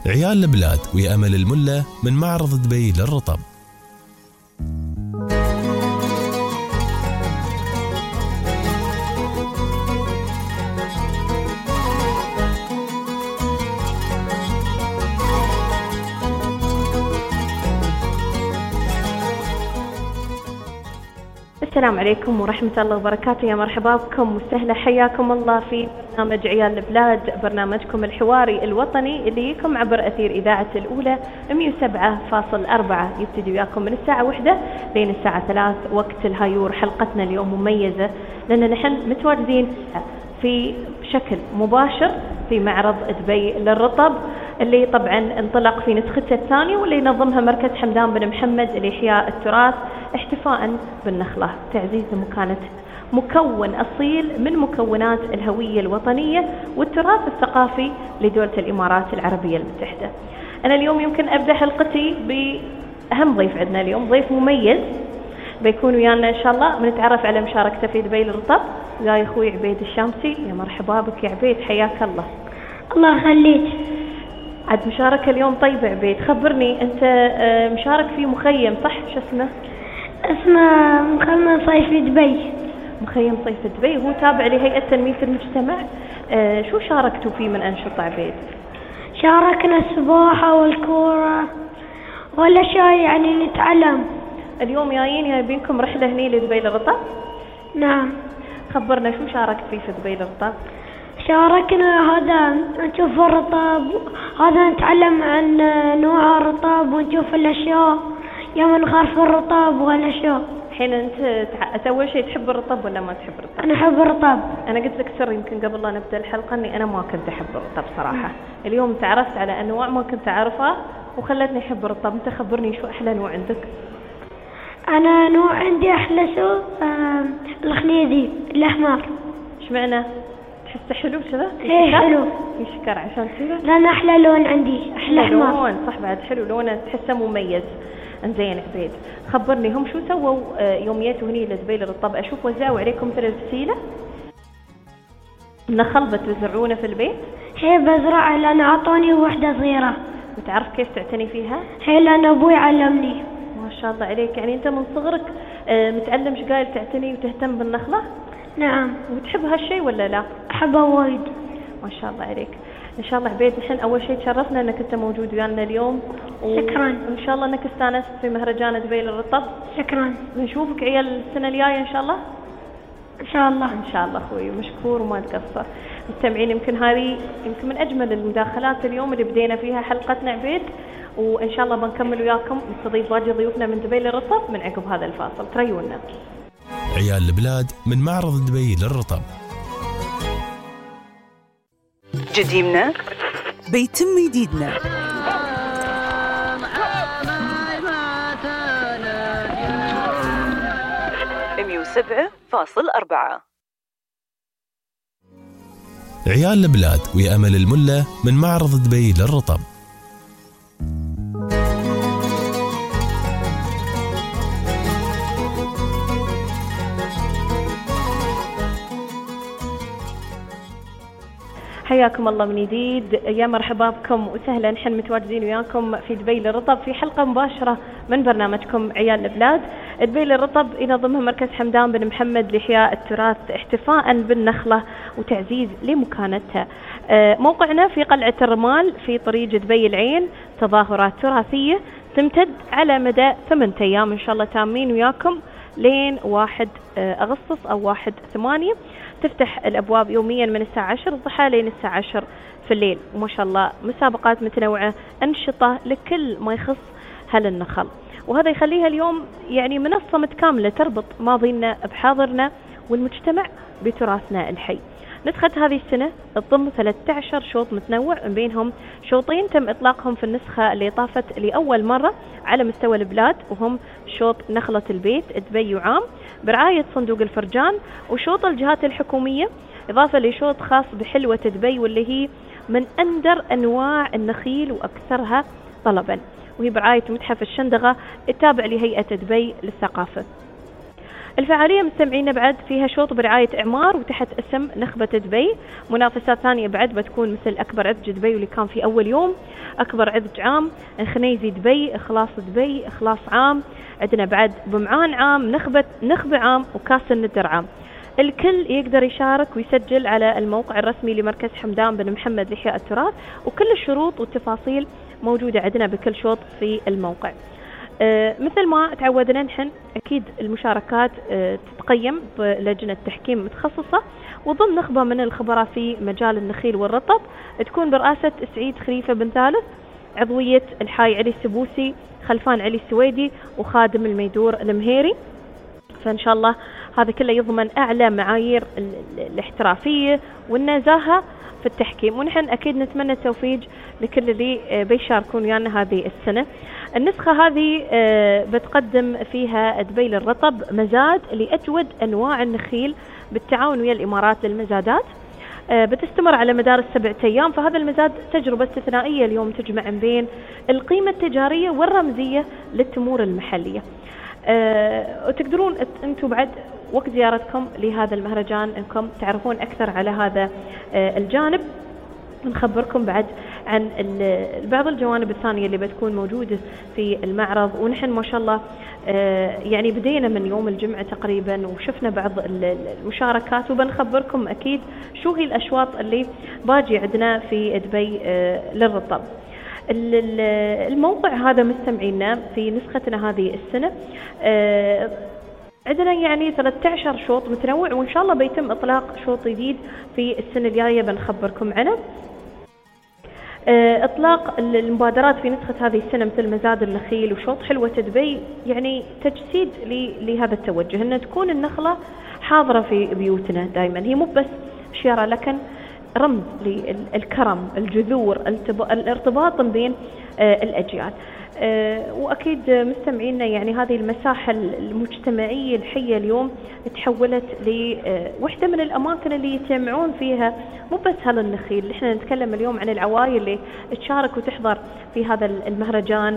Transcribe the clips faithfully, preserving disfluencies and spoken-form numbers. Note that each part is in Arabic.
عيال البلاد ويا أمل الملة من معرض دبي للرطب. السلام عليكم ورحمة الله وبركاته. يا مرحبا بكم وسهلا، حياكم الله في برنامج عيال البلاد، برنامجكم الحواري الوطني اللي يكم عبر أثير إذاعة الأولى مئة وسبعة فاصلة أربعة، يبتدي وياكم من الساعة واحدة لين الساعة ثلاث وقت الهايور. حلقتنا اليوم مميزة لأن نحن متواجدين في بشكل مباشر في معرض دبي للرطب اللي طبعا انطلق في نسخته الثانية واللي ينظمها مركز حمدان بن محمد لإحياء التراث احتفاء بالنخلة، تعزيز مكانته، مكون أصيل من مكونات الهوية الوطنية والتراث الثقافي لدولة الإمارات العربية المتحدة. أنا اليوم يمكن أبدأ حلقتي بأهم ضيف عندنا اليوم، ضيف مميز بيكون ويانا إن شاء الله بنتعرف على مشاركته في دبي للرطب. وياي أخوي عبيد الشامسي. يا مرحبا بك يا عبيد، حياك الله. الله يخليك. عاد مشاركة اليوم طيبة عبيد، خبرني أنت مشارك في مخيم صح؟ شو اسمه؟ اسمه مخيم صيفي دبي. مخيم صيف دبي هو تابع لهيئة تنمية المجتمع. آه شو شاركتوا فيه من أنشطة عبيد؟ شاركنا السباحة والكورة والأشياء يعني نتعلم. اليوم جايين جايبينكم رحلة هني لدبي للرطب؟ نعم. خبرنا شو شاركت فيه في دبي للرطب؟ شاركنا هذا نشوف الرطب، هذا نتعلم عن نوع الرطب ونشوف الأشياء يوم نخرف الرطب والأشياء. الحين أنت تع... أول شيء تحب الرطب ولا ما تحب الرطب؟ أنا أحب الرطب. أنا قلت لك سر يمكن قبل لا نبدأ الحلقة إني أنا ما كنت أحب الرطب صراحة. اليوم تعرفت على أنواع ما كنت أعرفها وخلتني أحب الرطب. أنت خبرني شو أحلى نوع عندك؟ أنا نوع عندي أحلى شو آه الخليدي الأحمر. إيش معنى؟ تحسه حلو كذا؟ إيه حلو. في شكر عشان كذا؟ لأن أحلى لون عندي أحلى لون صح، بعد حلو لونه تحسه مميز. انزين عبيد خبرني هم شو سووا يوم جيتوا هني لدبي للرطب؟ اشوف وزعوا عليكم مثل الفسيله النخل بتزرعونه في البيت؟ هي بزرعها لان اعطوني وحده صغيره. وتعرف كيف تعتني فيها؟ هي لان ابوي علمني. ما شاء الله عليك، يعني انت من صغرك متعلم ايش قايل تعتني وتهتم بالنخله؟ نعم. وتحب هالشيء ولا لا؟ احبها وايد. ما شاء الله عليك. ان شاء الله عبيد نحن اول شيء تشرفنا انك انت موجود ويانا اليوم و... شكرا. وان شاء الله انك استانست في مهرجان دبي للرطب. شكرا. بنشوفك عيال السنه الجايه ان شاء الله. ان شاء الله. ان شاء الله اخوي، مشكور وما تقصر. مستمعين يمكن هذه يمكن من اجمل المداخلات اليوم اللي بدينا فيها حلقتنا عبيد، وان شاء الله بنكمل وياكم نستضيف باقي ضيوفنا من دبي للرطب من عقب هذا الفاصل. تريونا. عيال البلاد من معرض دبي للرطب. جديدنا بيتم جديدنا. مئة وسبعة فاصلة أربعة. عيال البلاد ويا أمل الملة من معرض دبي للرطب. حياكم الله من جديد، يا مرحبا بكم وسهلا. نحن متواجدين وياكم في دبي للرطب في حلقة مباشرة من برنامجكم عيال البلاد. دبي للرطب ينظمها مركز حمدان بن محمد لإحياء التراث احتفاء بالنخلة وتعزيز لمكانتها. موقعنا في قلعة الرمال في طريق دبي العين، تظاهرات تراثية تمتد على مدى ثمانية أيام إن شاء الله تامين وياكم لين واحد أغسطس أو واحد ثمانية. تفتح الأبواب يوميا من الساعة عشر الضحى لين الساعة عشر في الليل، وما شاء الله مسابقات متنوعة، أنشطة لكل ما يخص هالنخل، وهذا يخليها اليوم يعني منصة متكاملة تربط ماضينا بحاضرنا والمجتمع بتراثنا الحي. نسخة هذه السنة تضم ثلاثة عشر شوط متنوع، من بينهم شوطين تم إطلاقهم في النسخة اللي طافت لأول مرة على مستوى البلاد، وهم شوط نخلة البيت دبي وعام برعاية صندوق الفرجان، وشوط الجهات الحكومية، إضافة لشوط خاص بحلوة دبي واللي هي من أندر أنواع النخيل وأكثرها طلبا، وهي برعاية متحف الشندقة التابع لهيئة دبي للثقافة. الفعالية مستمعين بعد فيها شوط برعاية إعمار وتحت اسم نخبة دبي، منافسات ثانية بعد بتكون مثل أكبر عرج دبي واللي كان في أول يوم، أكبر عذج عام، خنيزي دبي، إخلاص دبي، إخلاص عام، عندنا بعد بمعان عام، نخبة نخبة عام، وكاس الندر عام. الكل يقدر يشارك ويسجل على الموقع الرسمي لمركز حمدان بن محمد لإحياء التراث، وكل الشروط والتفاصيل موجودة عندنا بكل شوط في الموقع. آه مثل ما تعودنا نحن أكيد المشاركات آه تتقيم بلجنة تحكيم متخصصة، وضمن نخبة من الخبراء في مجال النخيل والرطب تكون برئاسة سعيد خليفة بن ثالث، عضوية الحاي علي السبوسي، خلفان علي السويدي، وخادم الميدور المهيري. فإن شاء الله هذا كله يضمن أعلى معايير الاحترافية والنزاهة في التحكيم، ونحن أكيد نتمنى التوفيق لكل اللي بيشاركون ويانا هذه السنة. النسخة هذه بتقدم فيها دبي للرطب مزاد لأجود أنواع النخيل بالتعاون ويا الإمارات للمزادات، بتستمر على مدار السبعة أيام. فهذا المزاد تجربة استثنائية اليوم تجمع بين القيمة التجارية والرمزية للتمور المحلية. أه وتقدرون أنتم بعد وقت زيارتكم لهذا المهرجان أنكم تعرفون أكثر على هذا أه الجانب. نخبركم بعد عن بعض الجوانب الثانية اللي بتكون موجودة في المعرض. ونحن ما شاء الله أه يعني بدينا من يوم الجمعة تقريبا وشفنا بعض المشاركات، وبنخبركم أكيد شو هي الأشواط اللي باجي عندنا في دبي أه للرطب. الموقع هذا مستمعينا في نسختنا هذه السنة آه عندنا يعني ثلاثة عشر شوط متنوع، وإن شاء الله بيتم إطلاق شوط جديد في السنة الجاية بنخبركم عنه. آه إطلاق المبادرات في نسخة هذه السنة مثل مزاد النخيل وشوط حلوة دبي، يعني تجسيد لهذا التوجه أن تكون النخلة حاضرة في بيوتنا دائما. هي مو بس شيرة لكن رمز للكرم، الجذور، الارتباط بين الأجيال. وأكيد مستمعينا يعني هذه المساحة المجتمعية الحية اليوم تحولت لوحدة من الأماكن اللي يتجمعون فيها مو بس هذا النخيل. احنا نتكلم اليوم عن العوائل اللي تشارك وتحضر في هذا المهرجان،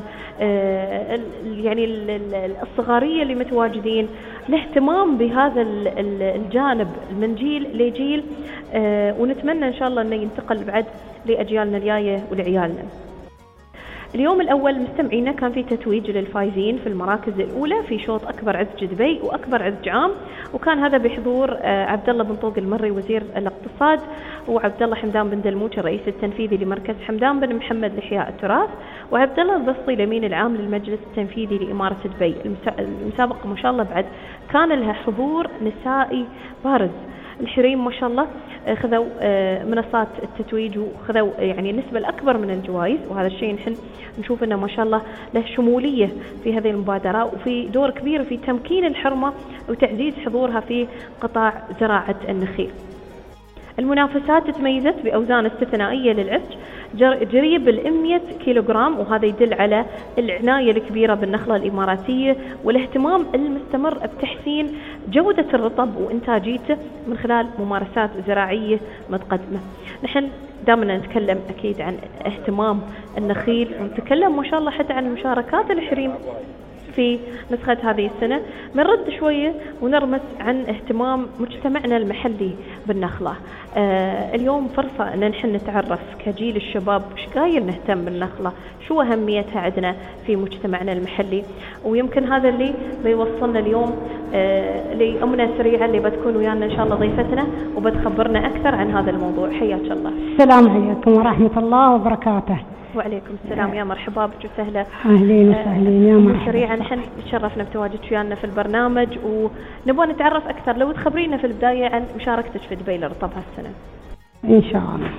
يعني الصغارية اللي متواجدين، الاهتمام بهذا الجانب من جيل لجيل، ونتمنى إن شاء الله أنه ينتقل بعد لأجيالنا الجاية ولعيالنا. اليوم الأول مستمعينا كان في تتويج للفائزين في المراكز الأولى في شوط أكبر عذج دبي وأكبر عذج عام، وكان هذا بحضور عبد الله بن طوق المري وزير الاقتصاد، وعبد الله حمدان بن دلموج الرئيس التنفيذي لمركز حمدان بن محمد لإحياء التراث، وعبد الله البسطي الأمين العام للمجلس التنفيذي لإمارة دبي. المسابقة ما شاء الله بعد كان لها حضور نسائي بارز. الحريم ما شاء الله خذوا منصات التتويج وخذوا يعني النسبة الأكبر من الجوائز، وهذا الشيء نحن نشوف أنه ما شاء الله له شمولية في هذه المبادرة، وفي دور كبير في تمكين الحرمة وتعزيز حضورها في قطاع زراعة النخيل. المنافسات تميزت بأوزان استثنائية للعذج جريب المئة كيلوغرام، وهذا يدل على العناية الكبيرة بالنخلة الإماراتية والاهتمام المستمر بتحسين جودة الرطب وإنتاجيته من خلال ممارسات زراعية متقدمة. نحن دائما نتكلم أكيد عن اهتمام النخيل، ونتكلم ما شاء الله حتى عن مشاركات الحريم في نسخة هذه السنة. بنرد شوية ونرمس عن اهتمام مجتمعنا المحلي بالنخلة. آه اليوم فرصة أن نحن نتعرف كجيل الشباب ايش قايل نهتم بالنخلة، شو أهميتها عندنا في مجتمعنا المحلي. ويمكن هذا اللي بيوصلنا اليوم آه لأمنا سريعة اللي بتكون ويانا إن شاء الله ضيفتنا وبتخبرنا أكثر عن هذا الموضوع. حياك الله. السلام عليكم ورحمة الله وبركاته. وعليكم السلام، يا مرحبا بك وسهلا. اهلين وسهلين يا مرحبا. سريعا نحن تشرفنا بتواجدك ويانا في البرنامج، ونبغى نتعرف اكثر. لو تخبرينا في البدايه عن مشاركتك في دبي للرطب هالسنه. ان شاء الله.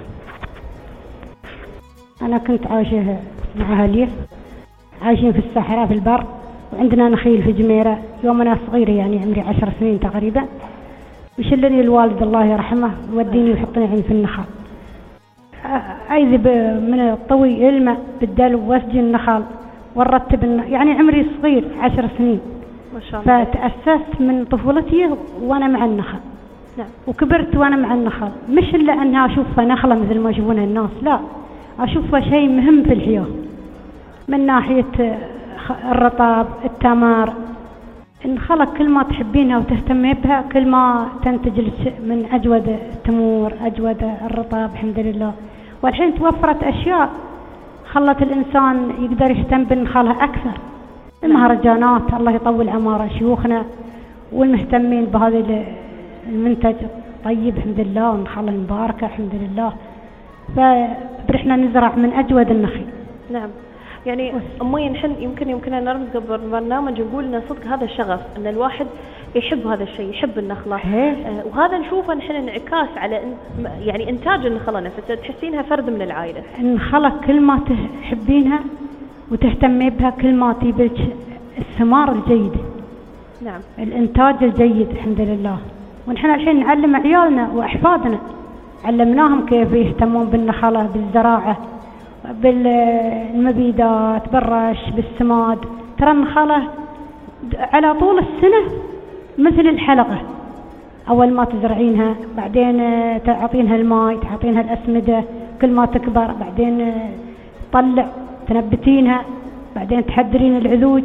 انا كنت عايشه مع اهلي، عايشين في الصحراء في البر، وعندنا نخيل في جميره. يوم انا صغيره يعني عمري عشر سنين تقريبا، وشلني الوالد الله يرحمه وديني ويحطني عندي في النخل، أيذب من الطوي الماء بالدلو واسجي النخل ونرتب النخل. يعني عمري صغير عشر سنين ما شاء الله. فتأسست من طفولتي وأنا مع النخل. نعم. وكبرت وأنا مع النخل، مش إلا أنها أشوفها نخلة مثل ما يشوفونها الناس، لا، أشوفها شيء مهم في الحياة من ناحية الرطب، التمر، النخلة كل ما تحبينها وتهتمي بها كل ما تنتج من أجود التمور، أجود الرطب الحمد لله. والحين توفرت أشياء خلت الإنسان يقدر يهتم بالنخالة أكثر. المهرجانات الله يطول عمار شيوخنا والمهتمين بهذا المنتج طيب الحمد لله، والنخالة المباركة الحمد لله. فرحنا نزرع من أجود النخيل. نعم. يعني أمي نحن يمكن يمكن نرمز قبل البرنامج نقول لنا صدق هذا الشغف أن الواحد يحب هذا الشيء، يحب النخلة. آه وهذا نشوفه نحن انعكاس على يعني إنتاج النخلة نفسها، تحسينها فرد من العائلة. النخلة كل ما تحبينها وتهتمي بها كل ما تجيبك الثمار الجيدة. نعم. الإنتاج الجيد الحمد لله. ونحن الحين نعلم عيالنا وأحفادنا، علمناهم كيف يهتمون بالنخلة، بالزراعة، بالمبيدات، بالرش، بالسماد. ترى النخلة على طول السنة مثل الحلقة، أول ما تزرعينها بعدين تعطينها الماء، تعطينها الأسمدة، كل ما تكبر بعدين تطلع تنبتينها، بعدين تحدرين العذوج،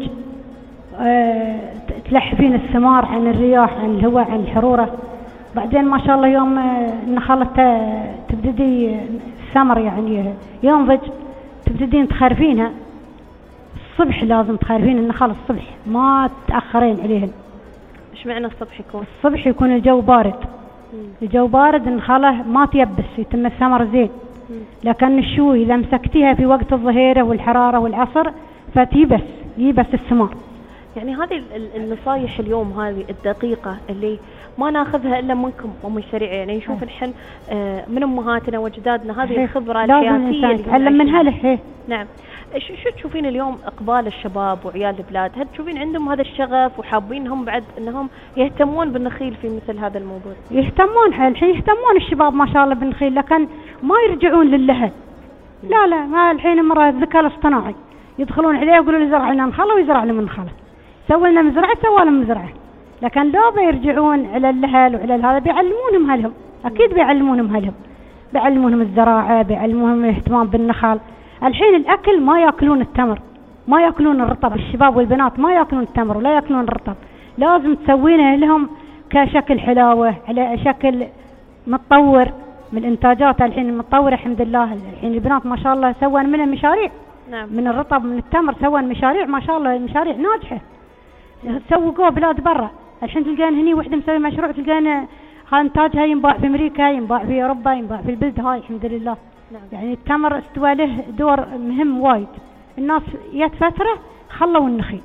تلحفين الثمار عن الرياح عن الهواء عن الحرورة. بعدين ما شاء الله يوم النخلة تبتدي الثمر يعني ينضج تبتدين تخرفينها الصبح، لازم تخرفين النخل الصبح ما تأخرين عليهن. ايش معنى الصبح يكون؟ الصبح يكون الجو بارد. مم. الجو بارد النخلة ما تيبس، يتم الثمر زين. مم. لكن الشو إذا مسكتيها في وقت الظهيرة والحرارة والعصر فتيبس يبس الثمار. يعني هذه النصايح اليوم هذه الدقيقة اللي ما ناخذها إلا منكم أمي سريعة، يعني نشوف الحين من أمهاتنا وجدادنا هذه الخبرة الحياتية اللي نتعلم منها له. نعم. شو تشوفين اليوم إقبال الشباب وعيال البلاد؟ هل تشوفين عندهم هذا الشغف وحابينهم بعد أنهم يهتمون بالنخيل في مثل هذا الموضوع؟ يهتمون الحين يهتمون الشباب ما شاء الله بالنخيل، لكن ما يرجعون للهل. لا لا ما الحين مرة الذكاء الاصطناعي يدخلون عليه يقولوا لي زرع لنا نخلة ويزرع لنا منخلة، سوي لنا مزرعة سوى لنا مزرعة. لكن لو بيرجعون على الهل وعلى هذا بيعلمونهم هلهم، أكيد بيعلمونهم هلهم، بيعلمونهم الزراعة، بيعلمونهم الاهتمام بالنخل. الحين الأكل ما يأكلون التمر، ما يأكلون الرطب، الشباب والبنات ما يأكلون التمر ولا يأكلون الرطب، لازم تسوينه لهم كشكل حلاوة على شكل متطور من الإنتاجات الحين المتطورة الحمد لله. الحين البنات ما شاء الله سوون منها مشاريع. نعم. من الرطب من التمر سوون مشاريع ما شاء الله، مشاريع ناجحة سوقوها بلاد برا. الحين تلقين هني وحده مسوي مشروع تلقين انتاجها ينباع في امريكا، ينباع في اوروبا، ينباع في البلد هاي الحمد لله. نعم. يعني التمر استوى له دور مهم وايد. الناس جت فتره خلوا النخيل،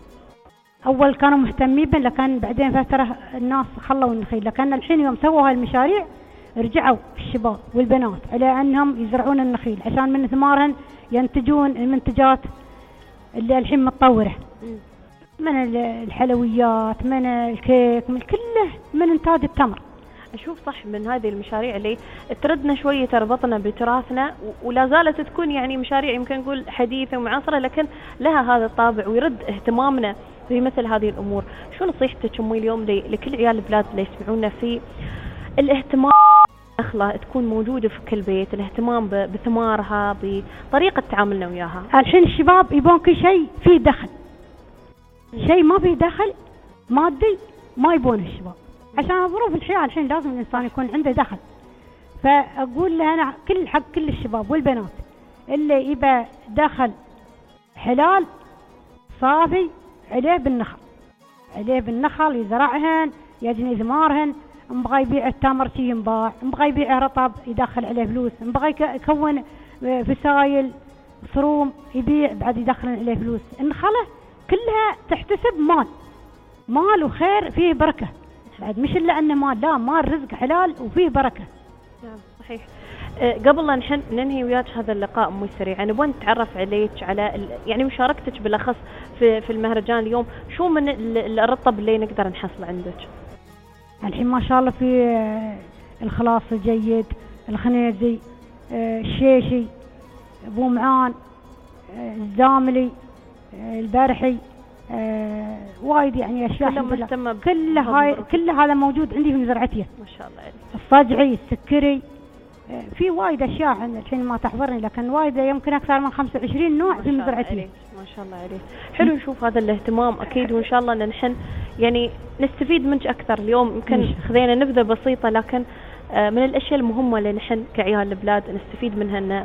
اول كانوا مهتمين به لكن بعدين فتره الناس خلوا النخيل، لكن الحين يوم سووا هاي المشاريع رجعوا الشباب والبنات على انهم يزرعون النخيل عشان من ثمارهن ينتجون المنتجات اللي الحين متطوره، من الحلويات، من الكيك، من كله من إنتاج التمر. أشوف صح من هذه المشاريع اللي تردنا شوية تربطنا بتراثنا ولا زالت تكون يعني مشاريع يمكن نقول حديثة ومعاصرة لكن لها هذا الطابع ويرد اهتمامنا في مثل هذه الأمور. شو نصيحتك أمي اليوم لكل عيال البلاد اللي يسمعونا في الاهتمام بالنخلة تكون موجودة في كل بيت، الاهتمام بثمارها بطريقة تعاملنا وياها؟ الحين الشباب يبون كل شيء فيه دخل، شيء ما فيه دخل مادي ما يبون الشباب، عشان ظروف الحياة الحين لازم الإنسان يكون عنده دخل. فأقول له أنا كل حق كل الشباب والبنات اللي يبى دخل حلال صافي عليه بالنخل، عليه بالنخل يزرعهن يجني ثمارهن، مبغى يبيع التمر شي ينباع، مبغى يبيع رطب يدخل عليه فلوس، مبغى يكون فسايل صروم يبيع بعد يدخل عليه فلوس. النخلة كلها تحتسب مال، مال وخير فيه بركة بعد، مش إلا أنه مال، لا مال رزق حلال وفيه بركة. نعم صحيح. أه قبل لا نحن ننهي وياك هذا اللقاء أمي سريع، أنا نبغى نتعرف عليك على يعني مشاركتك بالأخص في في المهرجان اليوم، شو من الرطب اللي نقدر نحصله عندك؟ الحين ما شاء الله في الخلاص الجيد، الخنيزي، الشيشي، أبو معان، الزاملي، البارحي، آه وايد يعني اشياء كلها كل هاي كل هذا موجود عندي في مزرعتي ما شاء الله عليك. الصجعي، السكري، آه في وايد اشياء عندنا الحين ما تحضرني، لكن وايد يمكن اكثر من خمسة وعشرين نوع في مزرعتي. ما شاء الله عليك. حلو نشوف هذا الاهتمام اكيد، وان شاء الله ان نحن يعني نستفيد منك اكثر. اليوم يمكن خذينا نبذه بسيطه لكن آه من الاشياء المهمه اللي نحن كعيال البلاد نستفيد منها ان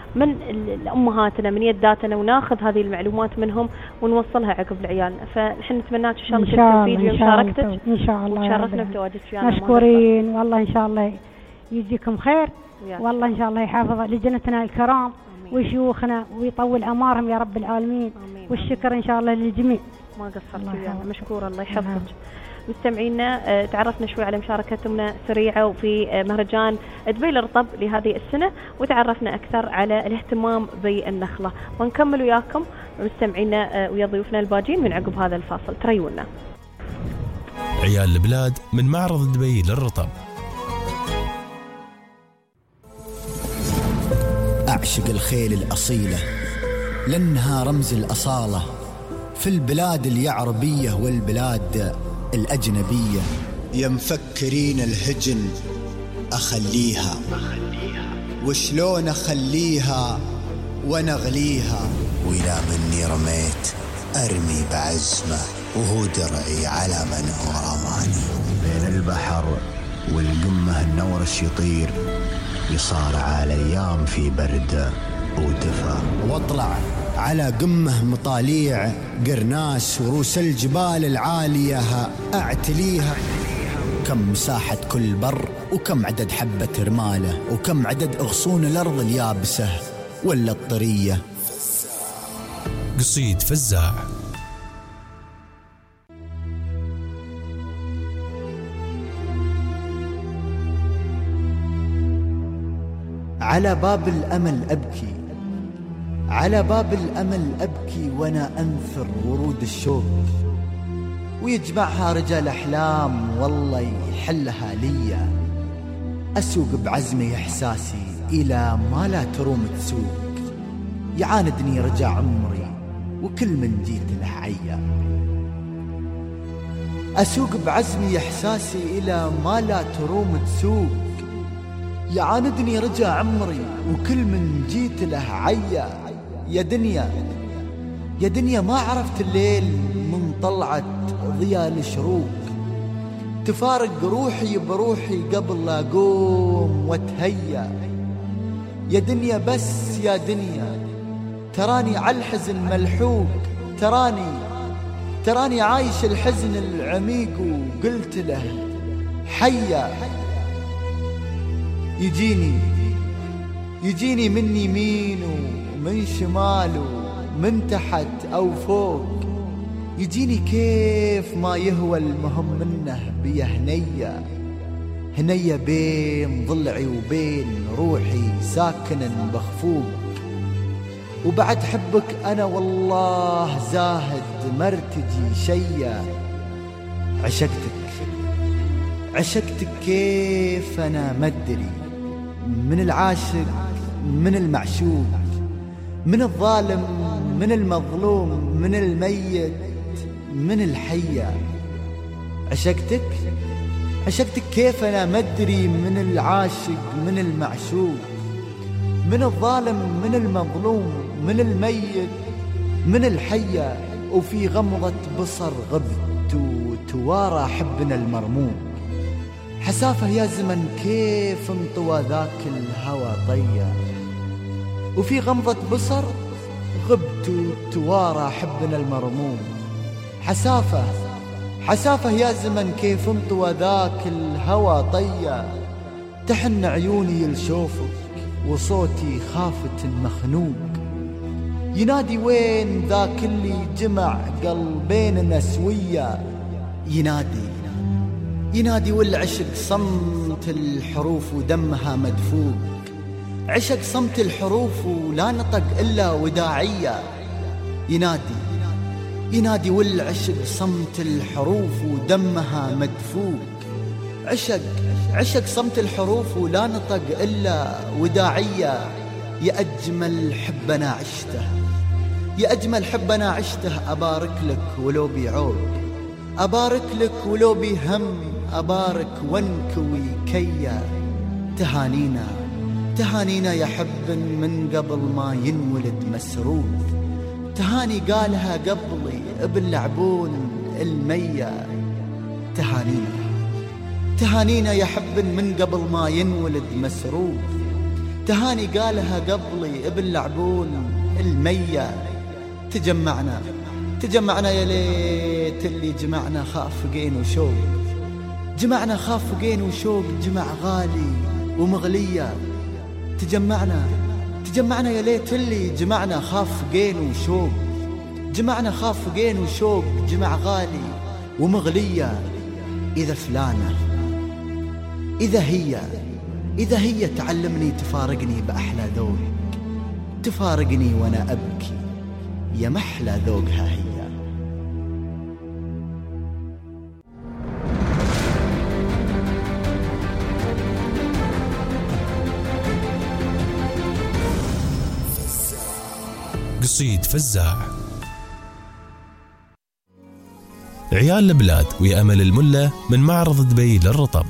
من أمهاتنا من يداتنا وناخذ هذه المعلومات منهم ونوصلها عقب لعيالنا. فنحن نتمناك إن شاء الله تستفيد بمشاركتك إن شاء الله وتشرفنا بتواجدك ويانا. مشكورين والله، إن شاء الله يجزيكم خير والله، إن شاء الله يحافظ لجنتنا الكرام وشيوخنا ويطول أعمارهم يا رب العالمين. آمين. والشكر إن شاء الله للجميع. ما قصرت ويانا، مشكورة الله يحفظك. مستمعينا تعرفنا شوي على مشاركتنا سريعة وفي مهرجان دبي للرطب لهذه السنة، وتعرفنا أكثر على الاهتمام بالنخلة، ونكمل وياكم مستمعينا ويا ضيوفنا الباجين من عقب هذا الفاصل. تريونا عيال البلاد من معرض دبي للرطب. أعشق الخيل الأصيلة لأنها رمز الأصالة في البلاد اليعربية والبلاد الأجنبية. يا مفكرين الهجن أخليها، وشلون أخليها ونغليها، وإلى مني رميت أرمي بعزمة، وهو درعي على من هو رماني. بين البحر والقمة النورش يطير، يصارع الأيام في برد ودفا، واطلع على قمه مطاليع قرناس وروس الجبال العالية أعتليها. كم مساحة كل بر، وكم عدد حبة رماله، وكم عدد أغصون الأرض اليابسة ولا الطرية. قصيد فزاع. على باب الأمل أبكي، على باب الأمل أبكي وأنا أنثر ورود الشوق، ويجمعها رجال أحلام والله يحلها ليا. أسوق بعزمي إحساسي إلى ما لا تروم تسوق، يعاندني رجع عمري وكل من جيت له عيا. أسوق بعزمي إحساسي إلى ما لا تروم تسوق، يعاندني رجع عمري وكل من جيت له عيا. يا دنيا يا دنيا ما عرفت الليل من طلعت ضياء الشروق، تفارق روحي بروحي قبل لا أقوم واتهيا. يا دنيا بس يا دنيا تراني على الحزن ملحوق، تراني تراني عايش الحزن العميق، وقلت له حيا. يجيني يجيني من يمين ومن شمال ومن تحت أو فوق، يجيني كيف ما يهوى، المهم منه بيه هنية هنية بين ضلعي وبين روحي ساكنا بخفوق. وبعد حبك أنا والله زاهد مرتجي شيا. عشقتك عشقتك كيف أنا مدري، من العاشق من المعشوق، من الظالم من المظلوم، من الميت من الحية. عشقتك عشقتك كيف أنا مدري، من العاشق من المعشوق، من الظالم من المظلوم، من الميت من الحية. وفي غمضة بصر غبت وتوارى حبنا المرموم. حسافة يا زمن كيف انطوى ذاك الهوى طيا، وفي غمضة بصر غبت وتوارى حبنا المرموم. حسافة حسافة يا زمن كيف انطوى ذاك الهوى طيا. تحن عيوني لشوفك وصوتي خافت مخنوق، ينادي وين ذاك اللي جمع قلبيننا سويا. ينادي ينادي والعشق صمت الحروف ودمها مدفوق، عشق صمت الحروف ولا نطق إلا وداعية. ينادي ينادي والعشق صمت الحروف ودمها مدفوق، عشق عشق صمت الحروف ولا نطق إلا وداعية. يا أجمل حب أنا عشته، يا أجمل حب أنا عشته، أبارك لك ولو بعود، أبارك لك ولو بهم، أبارك وانكوي كيا. تهانينا تهانينا يا حب من قبل ما ينولد مسرود، تهاني قالها قبلي باللعبون المية. تهانينا تهانينا يا حب من قبل ما ينولد مسرود، تهاني قالها قبلي غدري ابن لعبون المية. تجمعنا تجمعنا يا ليت اللي جمعنا خافقين وشوق، جمعنا خافقين وشوق، جمع غالي ومغلية. تجمعنا تجمعنا يا ليت اللي جمعنا خافقين وشوق، جمعنا خافقين وشوق، جمع غالي ومغلية. إذا فلانة إذا هي إذا هي تعلمني تفارقني بأحلى ذوق، تفارقني وأنا أبكي يا محلى ذوقها هي. قصيد فزاع. عيال البلاد ويا أمل الملة من معرض دبي للرطب.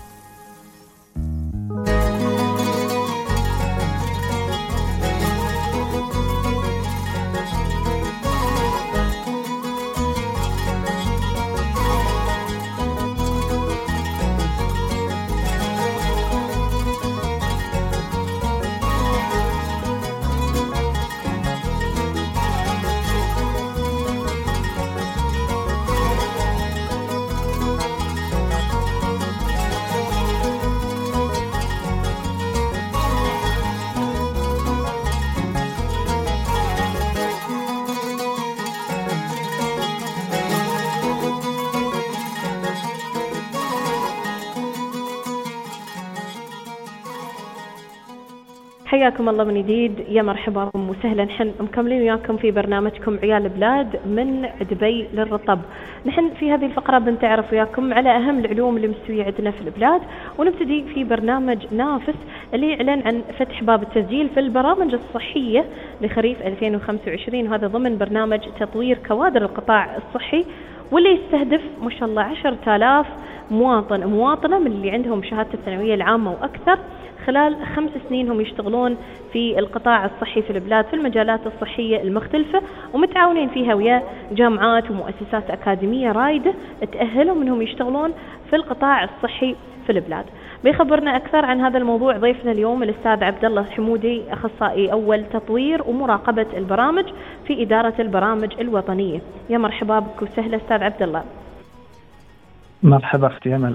حياكم الله من جديد، يا مرحبا بكم وسهلا. نحن مكملين وياكم في برنامجكم عيال البلاد من دبي للرطب. نحن في هذه الفقرة بنتعرف وياكم على أهم العلوم اللي مستوية عندنا في البلاد، ونبتدي في برنامج نافس اللي يعلن عن فتح باب التسجيل في البرامج الصحية لخريف ألفين وخمسة وعشرين، وهذا ضمن برنامج تطوير كوادر القطاع الصحي، واللي يستهدف ما شاء الله عشرة آلاف مواطن مواطنة من اللي عندهم شهادة الثانوية العامة وأكثر، خلال خمس سنين هم يشتغلون في القطاع الصحي في البلاد في المجالات الصحية المختلفة، ومتعاونين فيها ويا جامعات ومؤسسات أكاديمية رايدة تأهلهم أنهم يشتغلون في القطاع الصحي في البلاد. بيخبرنا أكثر عن هذا الموضوع ضيفنا اليوم الأستاذ عبد الله الحمودي، أخصائي أول تطوير ومراقبة البرامج في إدارة البرامج الوطنية. يا مرحبا بك وسهلا أستاذ عبد الله. مرحبا أختي أمل.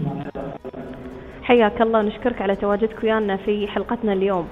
حياك الله، نشكرك على تواجدك ويانا في حلقتنا اليوم.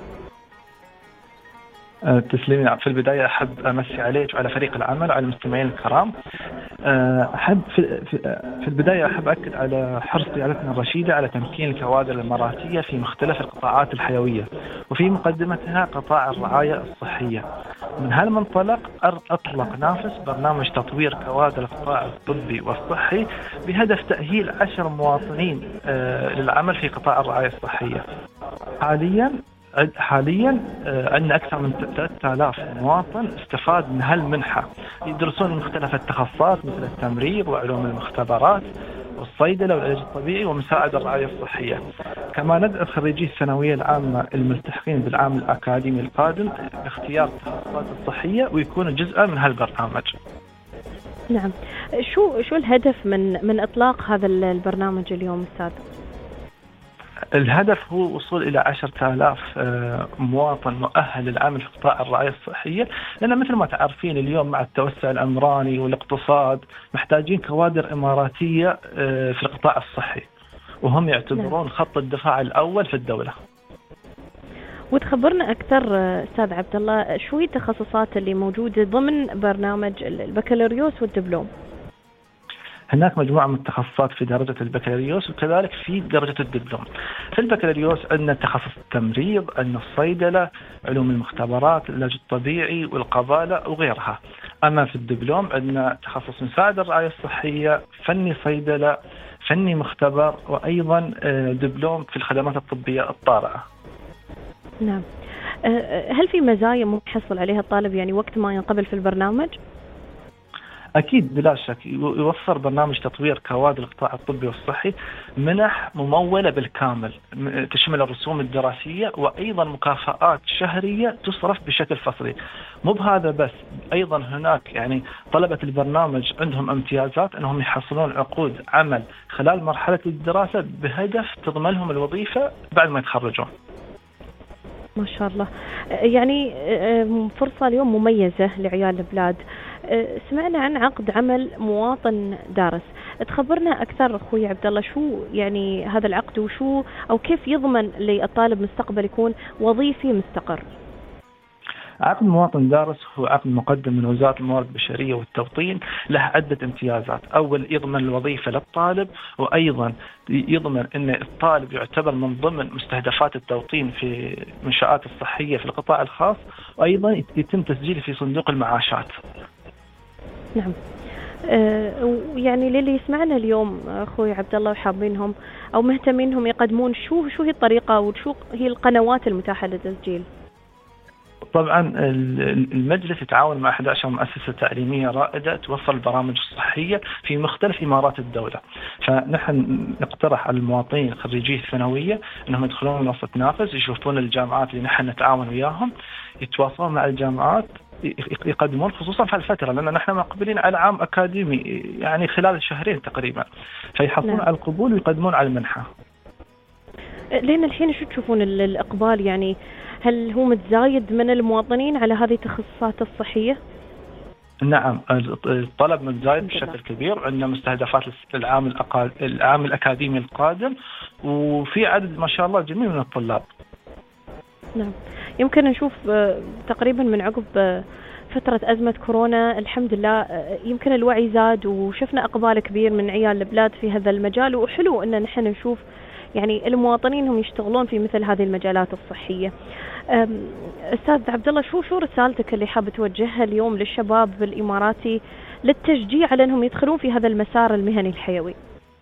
أه تسلمي. في البداية أحب أمسي عليك وعلى فريق العمل وعلى المستمعين الكرام. أحب في, في البداية أحب أكد على حرص قيادتنا الرشيدة على تمكين الكوادر الإماراتية في مختلف القطاعات الحيوية، وفي مقدمتها قطاع الرعاية الصحية. من هالمنطلق أطلق نافس برنامج تطوير كوادر القطاع الطبي والصحي بهدف تأهيل عشر مواطنين للعمل في قطاع الرعاية الصحية. حاليا حاليا عندنا أكثر من ثلاثة آلاف مواطن استفاد من هالمنحة، يدرسون مختلف التخصصات مثل التمريض وعلوم المختبرات والصيدلة والعلاج الطبيعي ومساعدة الرعاية الصحية. كما ندعو خريجي الثانوية العامة الملتحقين بالعام الأكاديمي القادم لاختيار التخصصات الصحية ويكونوا جزءا من هالبرنامج. نعم، شو شو الهدف من من إطلاق هذا البرنامج اليوم أستاذ؟ الهدف هو وصول إلى عشرة آلاف مواطن مؤهل للعمل في قطاع الرعاية الصحية، لأن مثل ما تعرفين اليوم مع التوسع العمراني والاقتصاد محتاجين كوادر إماراتية في القطاع الصحي، وهم يعتبرون خط الدفاع الأول في الدولة. وتخبرنا أكثر أستاذ عبد الله، شو هي التخصصات اللي موجودة ضمن برنامج البكالوريوس والدبلوم؟ هناك مجموعة من التخصصات في درجة البكالوريوس وكذلك في درجة الدبلوم. في البكالوريوس عندنا تخصص التمريض، عندنا الصيدلة، علوم المختبرات، العلاج الطبيعي والقبالة وغيرها. أما في الدبلوم عندنا تخصص مساعد الرعاية الصحية، فني صيدلة، فني مختبر، وأيضا دبلوم في الخدمات الطبية الطارئة. نعم، هل في مزايا ممكن يحصل عليها الطالب يعني وقت ما ينقبل في البرنامج؟ أكيد بلا شك يوفر برنامج تطوير كوادر القطاع الطبي والصحي منح ممولة بالكامل تشمل الرسوم الدراسية وأيضا مكافآت شهرية تصرف بشكل فصلي. مو بهذا بس، أيضا هناك يعني طلبة البرنامج عندهم امتيازات أنهم يحصلون عقود عمل خلال مرحلة الدراسة بهدف تضمن لهم الوظيفة بعد ما يتخرجون. ما شاء الله. يعني فرصة اليوم مميزة لعيال البلاد. سمعنا عن عقد عمل مواطن دارس، تخبرنا أكثر أخوي عبد الله شو يعني هذا العقد وشو أو كيف يضمن للطالب مستقبل يكون وظيفي مستقر؟ عقد مواطن دارس هو عقد مقدم من وزارة الموارد البشرية والتوطين، له عدة امتيازات. أول يضمن الوظيفة للطالب، وأيضا يضمن أن الطالب يعتبر من ضمن مستهدفات التوطين في المنشآت الصحية في القطاع الخاص، وأيضا يتم تسجيله في صندوق المعاشات. نعم. أه يعني للي يسمعنا اليوم أخوي عبد الله وحابينهم أو مهتمينهم يقدمون، شو شو هي الطريقة وشو هي القنوات المتاحة للتسجيل؟ طبعا المجلس يتعاون مع إحدى عشرة مؤسسة تعليمية رائدة توفر البرامج الصحية في مختلف إمارات الدولة. فنحن نقترح على المواطنين خريجي الثانوية أنهم يدخلون منصة نافذ، يشوفون الجامعات اللي نحن نتعاون وياهم، يتواصلون مع الجامعات، يقدمون خصوصا في الفترة لأن نحن مقبلين على عام أكاديمي يعني خلال شهرين تقريبا، فيحصلون على القبول ويقدمون على المنحة. لين الحين شو تشوفون الإقبال؟ يعني هل هو متزايد من المواطنين على هذه التخصصات الصحية؟ نعم، الطلب متزايد بشكل كبير. عندنا مستهدفات العام الأقل... العام الأكاديمي القادم، وفي عدد ما شاء الله جميل من الطلاب. نعم، يمكن نشوف تقريبا من عقب فترة أزمة كورونا الحمد لله يمكن الوعي زاد وشفنا إقبال كبير من عيال البلاد في هذا المجال، وحلو أن نحن نشوف يعني المواطنين هم يشتغلون في مثل هذه المجالات الصحية. أستاذ عبد الله، شو شو رسالتك اللي حاب توجهها اليوم للشباب الإماراتي للتشجيع على أنهم يدخلون في هذا المسار المهني الحيوي؟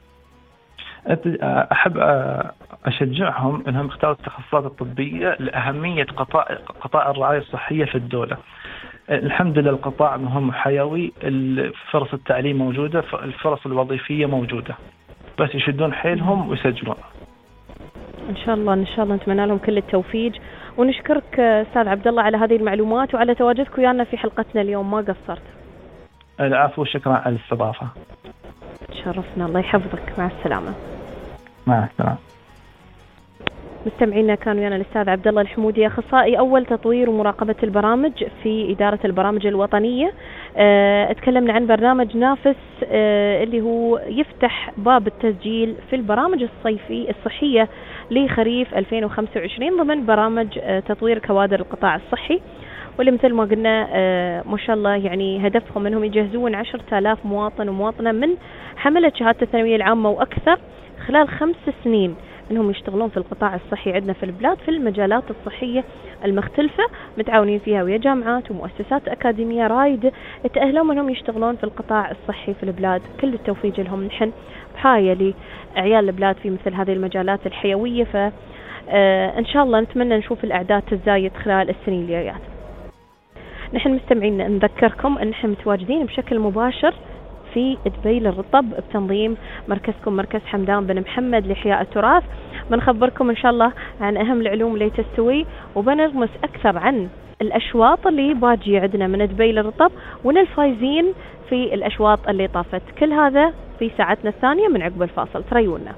أحب أشجعهم أنهم يختاروا التخصصات الطبية لأهمية قطاع قطاع الرعاية الصحية في الدولة. الحمد لله القطاع مهم وحيوي، فرص التعليم موجودة، الفرص الوظيفية موجودة، بس يشدون حيلهم ويسجلون. إن شاء الله إن شاء الله نتمنى لهم كل التوفيق، ونشكرك أستاذ عبد الله على هذه المعلومات وعلى تواجدك ويانا في حلقتنا اليوم، ما قصرت. العفو، شكرا على الاستضافة. تشرفنا، الله يحفظك، مع السلامة. مع السلامة. مستمعينا كان ويانا الأستاذ عبد الله الحمودي، أخصائي أول تطوير ومراقبة البرامج في إدارة البرامج الوطنية. أه تكلمنا عن برنامج نافس أه اللي هو يفتح باب التسجيل في البرامج الصيفي الصحية لخريف ألفين وخمسة وعشرين ضمن برامج أه تطوير كوادر القطاع الصحي، واللي مثل ما قلنا أه ما شاء الله يعني هدفهم أنهم يجهزون عشرة آلاف مواطن ومواطنة من حملة شهادة الثانوية العامة وأكثر خلال خمس سنين انهم يشتغلون في القطاع الصحي عندنا في البلاد في المجالات الصحية المختلفة، متعاونين فيها ويا جامعات ومؤسسات أكاديمية رايدة تأهلهم انهم يشتغلون في القطاع الصحي في البلاد. كل التوفيق لهم، نحن بحاجة لعيال البلاد في مثل هذه المجالات الحيوية، فإن شاء الله نتمنى نشوف الأعداد تزايد خلال السنين الجايات. نحن مستمعين نذكركم أن نحن متواجدين بشكل مباشر في دبي للرطب بتنظيم مركزكم مركز حمدان بن محمد لإحياء التراث. بنخبركم إن شاء الله عن أهم العلوم اللي تستوي، وبنغمس أكثر عن الأشواط اللي باجي عندنا من دبي للرطب ومن الفايزين في الأشواط اللي طافت. كل هذا في ساعتنا الثانية من عقب الفاصل، تريونا.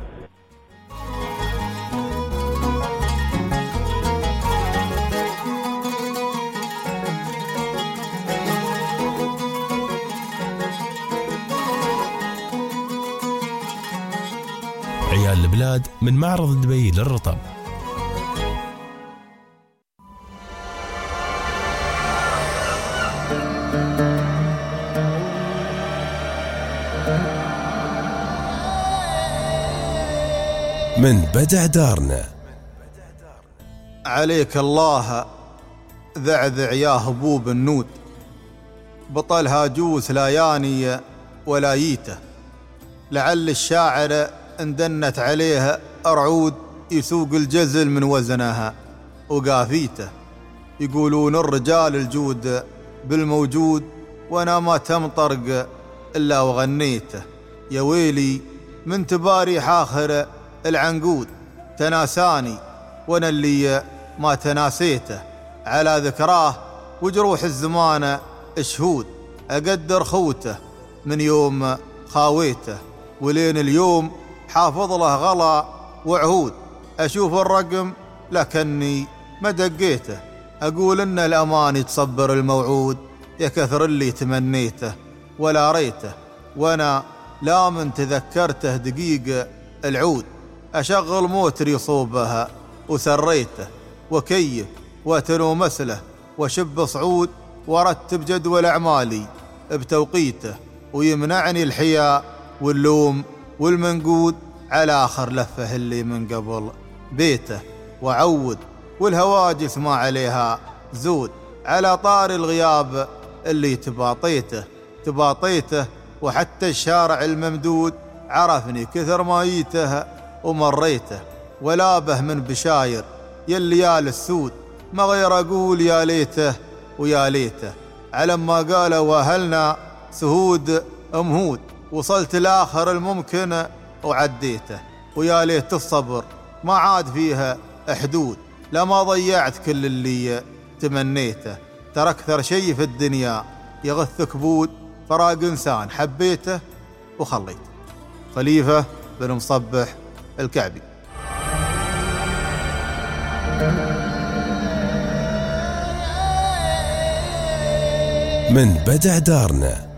عيال البلاد من معرض دبي للرطب. من بدع دارنا عليك الله ذعذع يا هبوب النود، بطلها جوث لا ياني ولا ييته، لعل الشاعر اندنت عليها أرعود يسوق الجزل من وزنها وقافيته، يقولون الرجال الجود بالموجود وانا ما تمطرق الا وغنيته، يا ويلي من تباري حاخر العنقود تناساني وانا اللي ما تناسيته، على ذكراه وجروح الزمان شهود، اقدر خوته من يوم خاويته، ولين اليوم حافظ له غلا وعهود، اشوف الرقم لكني ما دقيته أقول إن الأمان تصبر الموعود، يا كثر اللي تمنيته ولا ريته، وأنا لا من تذكرته دقيقة العود، أشغل موتري صوبها وسريته، وكيف وتنو مسله وشب صعود، ورتب جدول أعمالي بتوقيته، ويمنعني الحياء واللوم والمنقود على آخر لفه اللي من قبل بيته، وعود والهواجس ما عليها زود، على طار الغياب اللي تباطيته تباطيته، وحتى الشارع الممدود عرفني كثر ما جيته ومريته، ولا به من بشاير يا الليال السود، ما غير أقول يا ليته ويا ليته، على ما قال واهلنا سهود مهود، وصلت الآخر الممكن وعديته، ويا ليت الصبر ما عاد فيها حدود، لما ضيعت كل اللي تمنيته، ترى أكثر شيء في الدنيا يغث كبود، فراق إنسان حبيته وخليته. خليفة بن مصبح الكعبي. من بدع دارنا.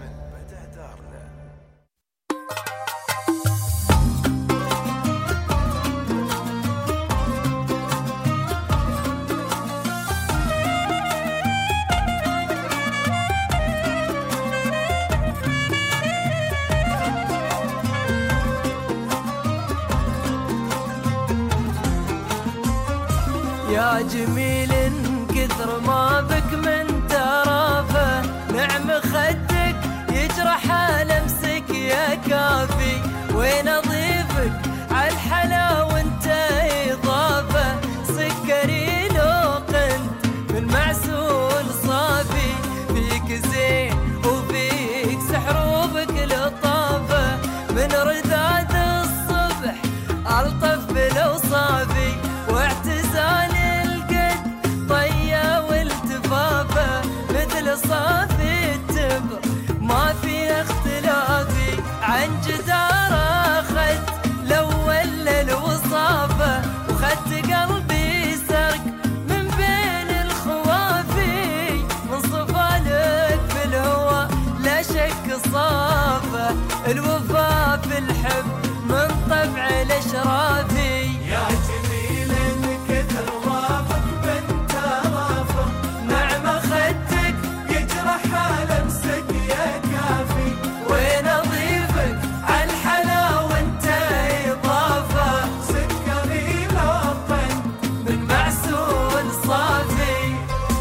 يا جميل كثر ما بك من ترافه، نعم خدك يجرح لمسك يا كافي، وين اضيفك عالحلا وانت اضافه، سكري لو قنت من معسول صافي، فيك زين وفيك سحر وبك لطافه، من رذاذ الصبح الطف بالاوصافي، واعتزال صافي التبر ما فيها اختلافي، عن جدار اخذت الاول الوصافه، وخدت قلبي سرق من بين الخوافي، من صفالك في الهوى لا شك صافه، الوفا في الحب من طبع الاشرافي، يا جميل كثر ما بك بنت رافه، نعم خدتك لمسك يا كافي، وين اضيفك عالحلا وانت اضافه، سكري لطن من معسول صافي.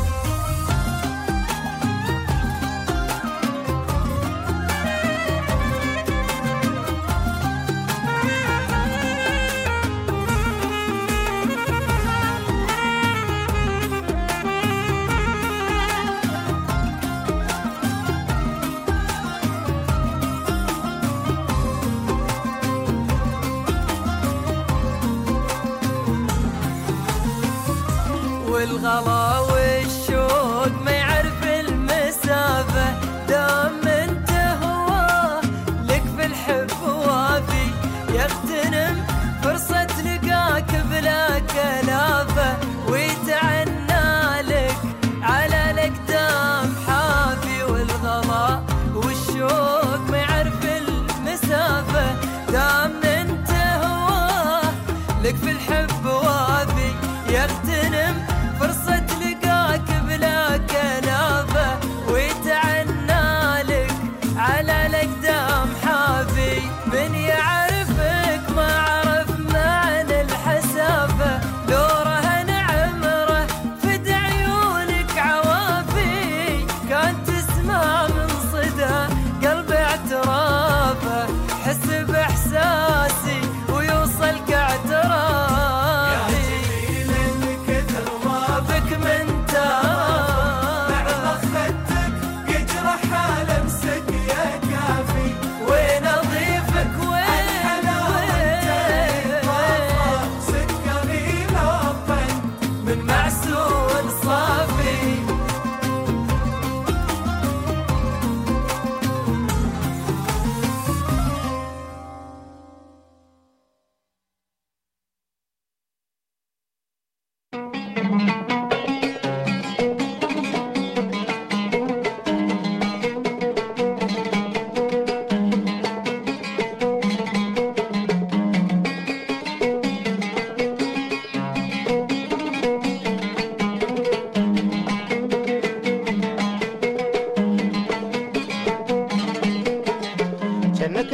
والغلا والشوق ما يعرف المسافة، دام انت هواه لك في الحب وافي، يغتنم فرصة لقاك بلا كلافة، ويتعنى لك على الأقدام حافي، والغلا والشوق ما يعرف المسافة، دام انت هواه لك في الحب وافي، يغتنم فرصة لك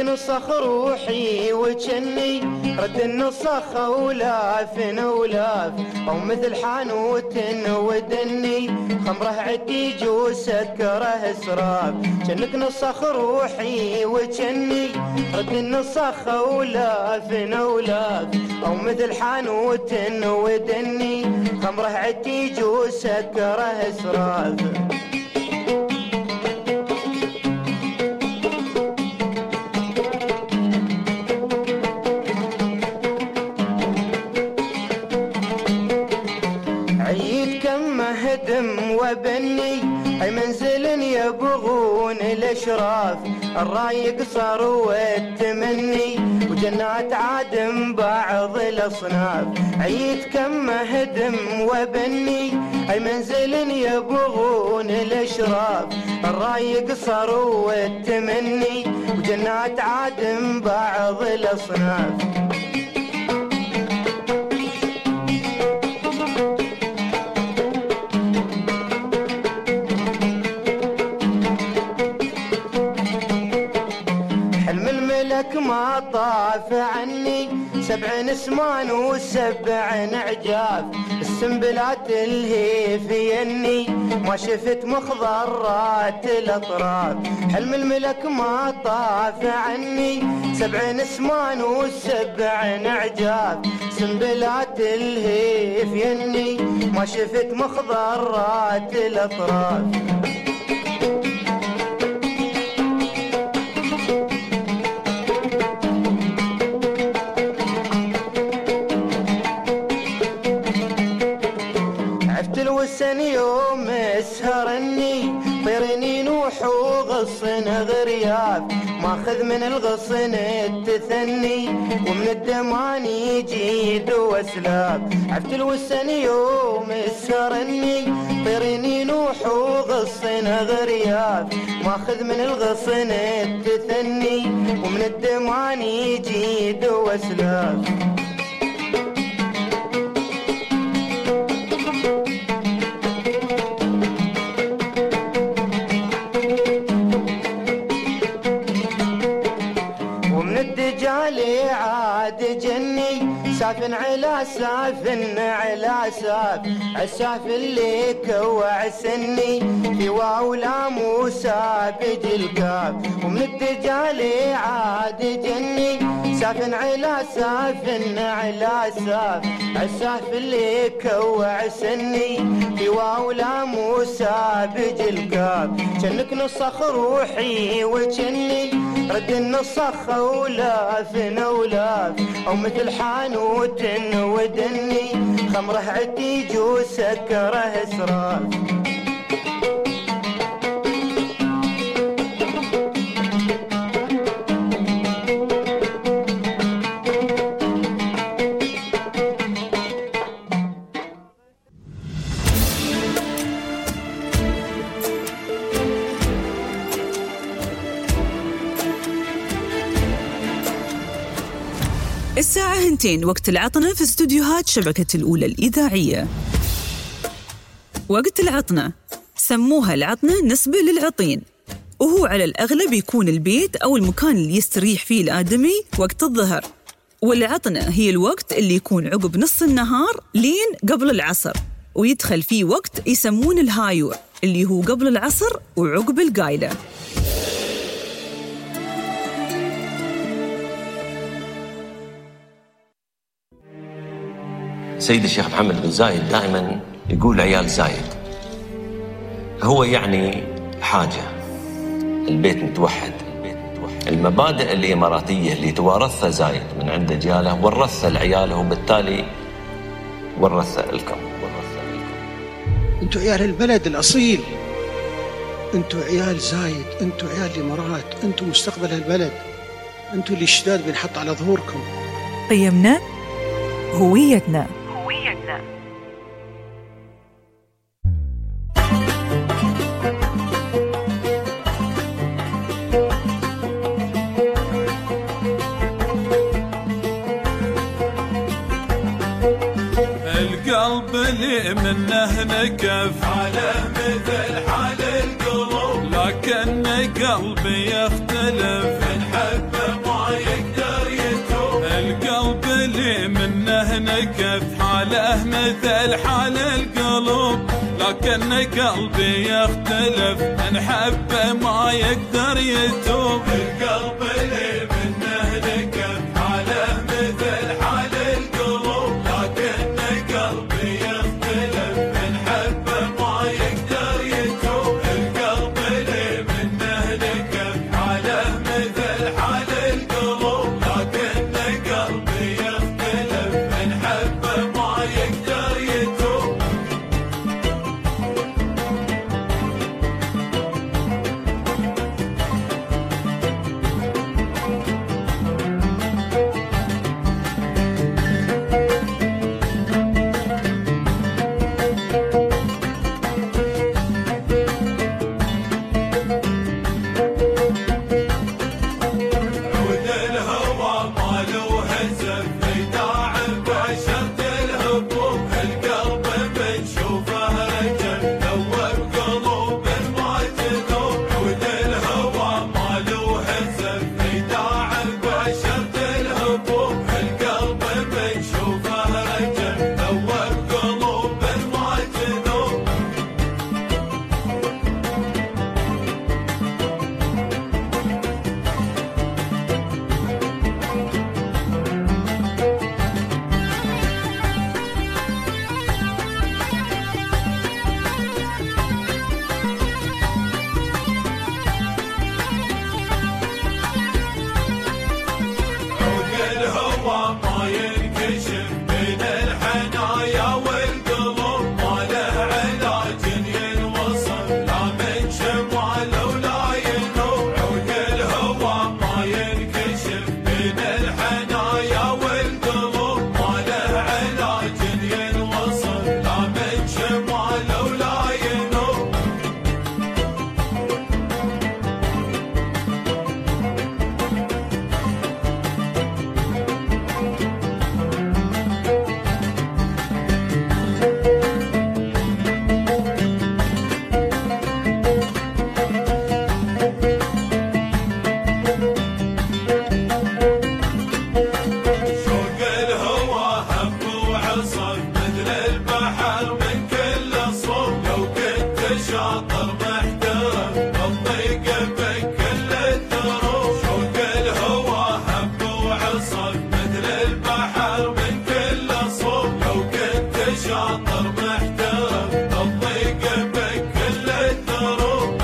نصخ روحي وجني رد النصخ اولاف اولاف او مثل حانوت ودني خمره عديج وسكره اسراف جنك نصخ روحي وجني رد النصخ اولاف اولاف او مثل حانوت ودني خمره عديج وسكره اسراف وبني اي منزل يبغون الاشراف الرايق صار والتمني وجنات عادم بعض الاصناف عيد كم هدم وبني اي منزل يبغون الاشراف الرايق صار والتمني وجنات عادم بعض الاصناف ما طاف عني سبع نسمان وسبع نعجاف السنبلات الهيف يني ما شفت مخضرات الاطراف حلم الملك ما طاف عني سبع نسمان وسبع نعجاف سنبلات الهيف يني ما شفت مخضرات الاطراف والسن يوم اسهرني طيرني نوح وغصن غرياب ماخذ من الغصن التثني ومن الدماني جيد واسلاب عفت الوسن يوم اسهرني طيرني نوح وغصن غرياب ماخذ من الغصن التثني ومن الدماني جيد واسلاب عاد جني ساف على ساف على ساف عساف اللي كوع سني في واو لام وسابج الكاف ومن الدجال عاد جني ساف على ساف على ساف عساف اللي كوع سني في واو لام وسابج الكاف جنك نصخ روحي وجني رد النصخ اولاف اولاف او مثل حانوت ودني خمره عتيج وسكره اسراف الساعة هنتين وقت العطنة في استوديوهات شبكة الأولى الإذاعية. وقت العطنة سموها العطنة نسبة للعطين، وهو على الأغلب يكون البيت أو المكان اللي يستريح فيه الآدمي وقت الظهر، والعطنة هي الوقت اللي يكون عقب نص النهار لين قبل العصر، ويدخل فيه وقت يسمون الهايور اللي هو قبل العصر وعقب القايلة. سيد الشيخ محمد بن زايد دائما يقول عيال زايد، هو يعني حاجة البيت متوحد. المبادئ الإماراتية اللي توارثها زايد من عند أجياله ورثها لعياله، وبالتالي ورثها لكم. انتوا عيال البلد الأصيل، انتوا عيال زايد، انتوا عيال الإمارات، انتوا مستقبل البلد، انتوا اللي الشداد بنحط على ظهوركم. قيمنا هويتنا هويتنا القلب اللي منه نكف على مثل حال القلوب، لكن قلبي يختلف، نحب مثل حال القلوب، لكن قلبي يختلف إن حبه ما يقدر يتوب. القلب اللي منه نكف حاله مثل حال القلوب، لكن قلبي يختلف إن حبه ما يقدر يتوب. القلب اللي منه نكف حاله مثل حال القلوب، لكن قلبي يختلف إن حبه ما يقدر يتوب. عود الهوى ما له هزف يداعب عشرة الهبوب. القلب بنشوفه رجل ذوب قلوب ما تذوب. عود الهوى ما له هزف يداعب عشرة الهبوب. القلب بنشوفه رجل ذوب قلوب ما تذوب. عود الهوى ما ينكشف بين الحنايا والقلوب، ما له علاج ينوصف لا من شمال ولا ينوب. عود الهوى ما ينكشف بين الحنايا والقلوب، ما له علاج ينوصف لا من شمال ولا ينوب. شوق الهوى هم وعصر مثل البحر من كل صوب. لو كنت شاطر محترم الضيق بكل الدروب. شوق الهوى هم وعصر مثل البحر من كل صوب. لو كنت شاطر محترم الضيق بكل الدروب.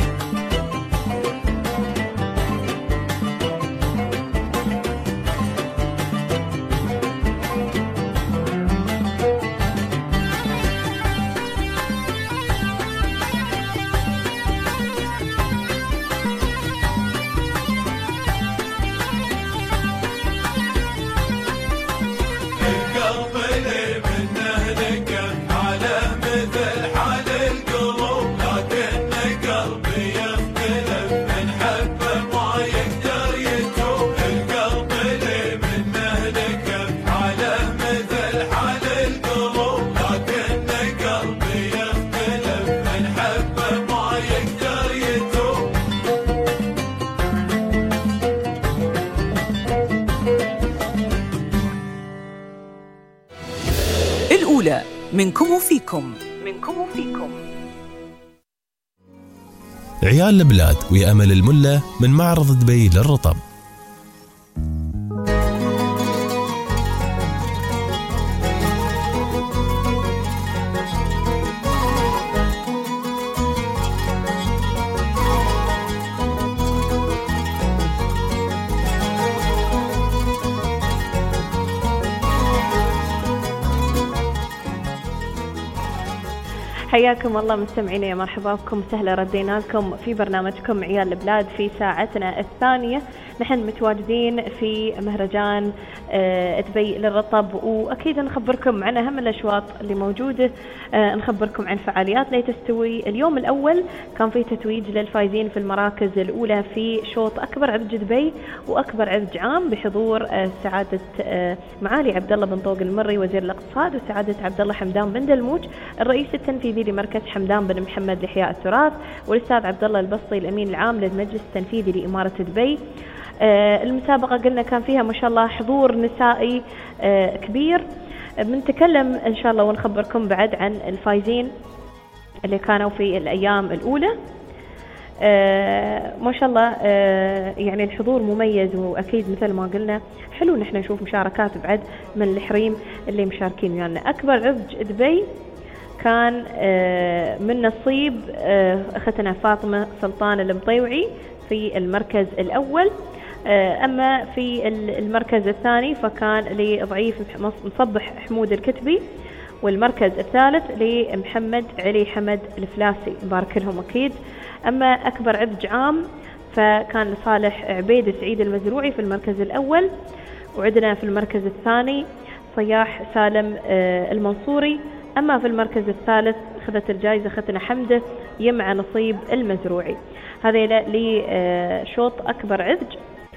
القلب اللي منه نكف حاله مثل حال القلوب، لكن قلبي يختلف إن حبه ما يقدر يتوب. القلب اللي منه نكف حاله مثل حال القلوب، لكن قلبي يختلف إن حبه ما يقدر يتوب. الأولى منكم وفيكم. منكم وفيكم. عيال البلاد ويا أمل الملة من معرض دبي للرطب. حياكم الله مستمعينا، يا مرحبا بكم، سهلا ردينا لكم في برنامجكم عيال البلاد في ساعتنا الثانية. نحن متواجدين في مهرجان دبي للرطب، وأكيد نخبركم عن أهم الأشواط اللي موجودة، نخبركم عن فعاليات لا تستوي. اليوم الأول كان في تتويج للفائزين في المراكز الأولى في شوط أكبر عرج دبي وأكبر عرج عام بحضور سعادة معالي عبد الله بن طوق المري وزير الاقتصاد، وسعادة عبد الله حمدان بن دلموج الرئيس التنفيذي لمركز حمدان بن محمد لإحياء التراث، والأستاذ عبد الله البسطي الأمين العام للمجلس التنفيذي لإمارة دبي. المسابقة قلنا كان فيها ما شاء الله حضور نسائي كبير. بنتكلم إن شاء الله ونخبركم بعد عن الفايزين اللي كانوا في الأيام الأولى. آه ما شاء الله آه يعني الحضور مميز، وأكيد مثل ما قلنا حلو نحن نشوف مشاركات بعد من الحريم اللي مشاركين ويانا. يعني أكبر عبج دبي كان آه من نصيب آه أختنا فاطمة سلطان المطيوعي في المركز الأول. آه أما في المركز الثاني فكان لضعيف مصبح حمود الكتبي، والمركز الثالث لمحمد علي حمد الفلاسي، مبارك لهم أكيد. أما أكبر عبج عام فكان لصالح عبيد سعيد المزروعي في المركز الأول، وعندنا في المركز الثاني صياح سالم المنصوري. أما في المركز الثالث أخذت الجائزة أختنا حمدة يمع نصيب المزروعي. هذا لشوط أكبر عبج.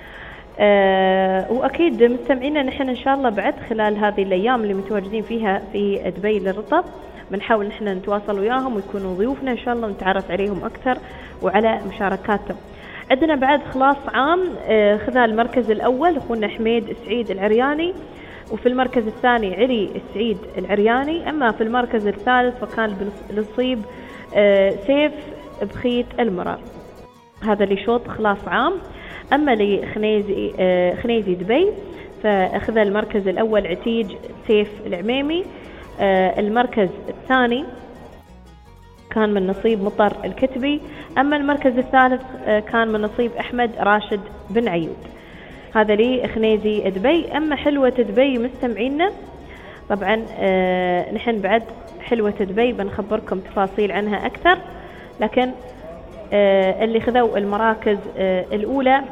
أه وأكيد مستمعينا نحن إن شاء الله بعد خلال هذه الأيام اللي متواجدين فيها في دبي للرطب بنحاول نحن نتواصل وياهم ويكونوا ضيوفنا إن شاء الله ونتعرف عليهم أكثر وعلى مشاركاتهم. عندنا بعد خلاص عام أه خذا المركز الأول أخونا حميد سعيد العرياني، وفي المركز الثاني علي سعيد العرياني. أما في المركز الثالث فكان بنصيب أه سيف بخيت المرار. هذا اللي شوط خلاص عام. أما لخنيزي آه خنيزي دبي فأخذ المركز الأول عتيج سيف العميمي. آه المركز الثاني كان من نصيب مطر الكتبي. أما المركز الثالث آه كان من نصيب أحمد راشد بن عيود. هذا لي خنيزي دبي. أما حلوة دبي مستمعينا طبعا آه نحن بعد حلوة دبي بنخبركم تفاصيل عنها أكثر، لكن آه اللي خذوا المراكز آه الأولى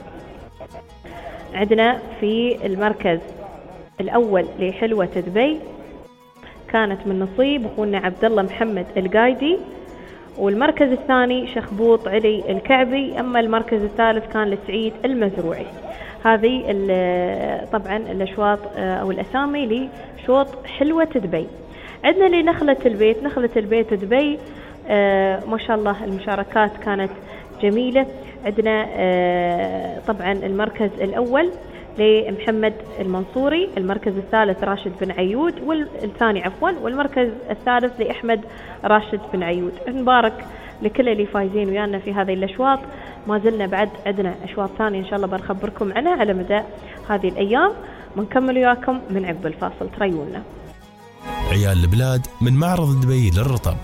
عندنا في المركز الأول لحلوة دبي كانت من نصيب أخونا عبد الله محمد القايدي، والمركز الثاني شخبوط علي الكعبي. أما المركز الثالث كان لسعيد المزروعي. هذه طبعا الأشواط آه أو الأسامي لشوط حلوة دبي. عندنا لنخلة البيت. نخلة البيت دبي آه ما شاء الله المشاركات كانت جميلة. عندنا آه طبعا المركز الأول لمحمد المنصوري، المركز الثالث راشد بن عيود، والثاني عفوا والمركز الثالث لأحمد راشد بن عيود. مبارك لكل اللي فايزين ويانا في هذه الأشواط. ما زلنا بعد عندنا أشواط ثانية إن شاء الله بنخبركم عنها على مدى هذه الأيام. ونكمل وياكم من عقب الفاصل. تريونا عيال البلاد من معرض دبي للرطب.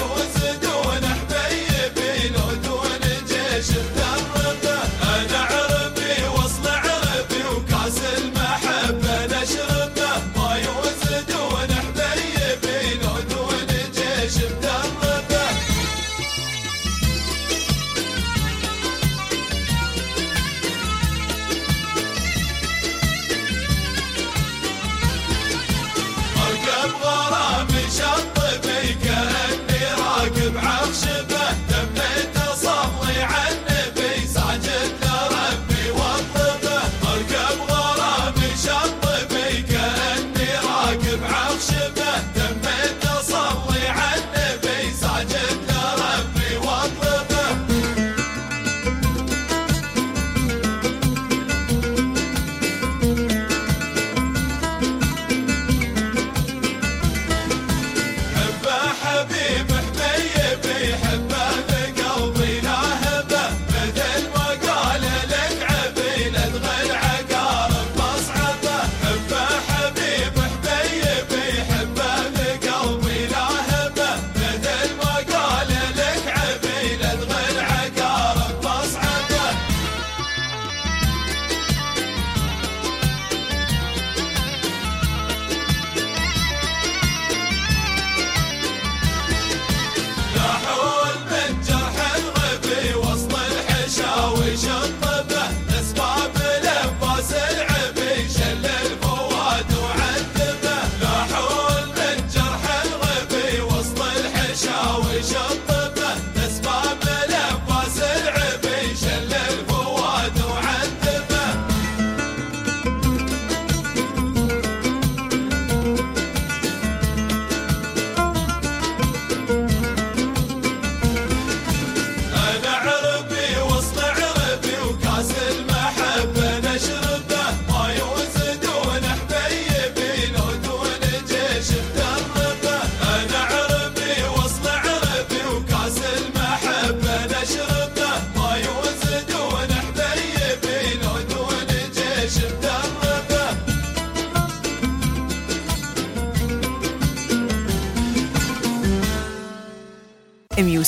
أنا عربي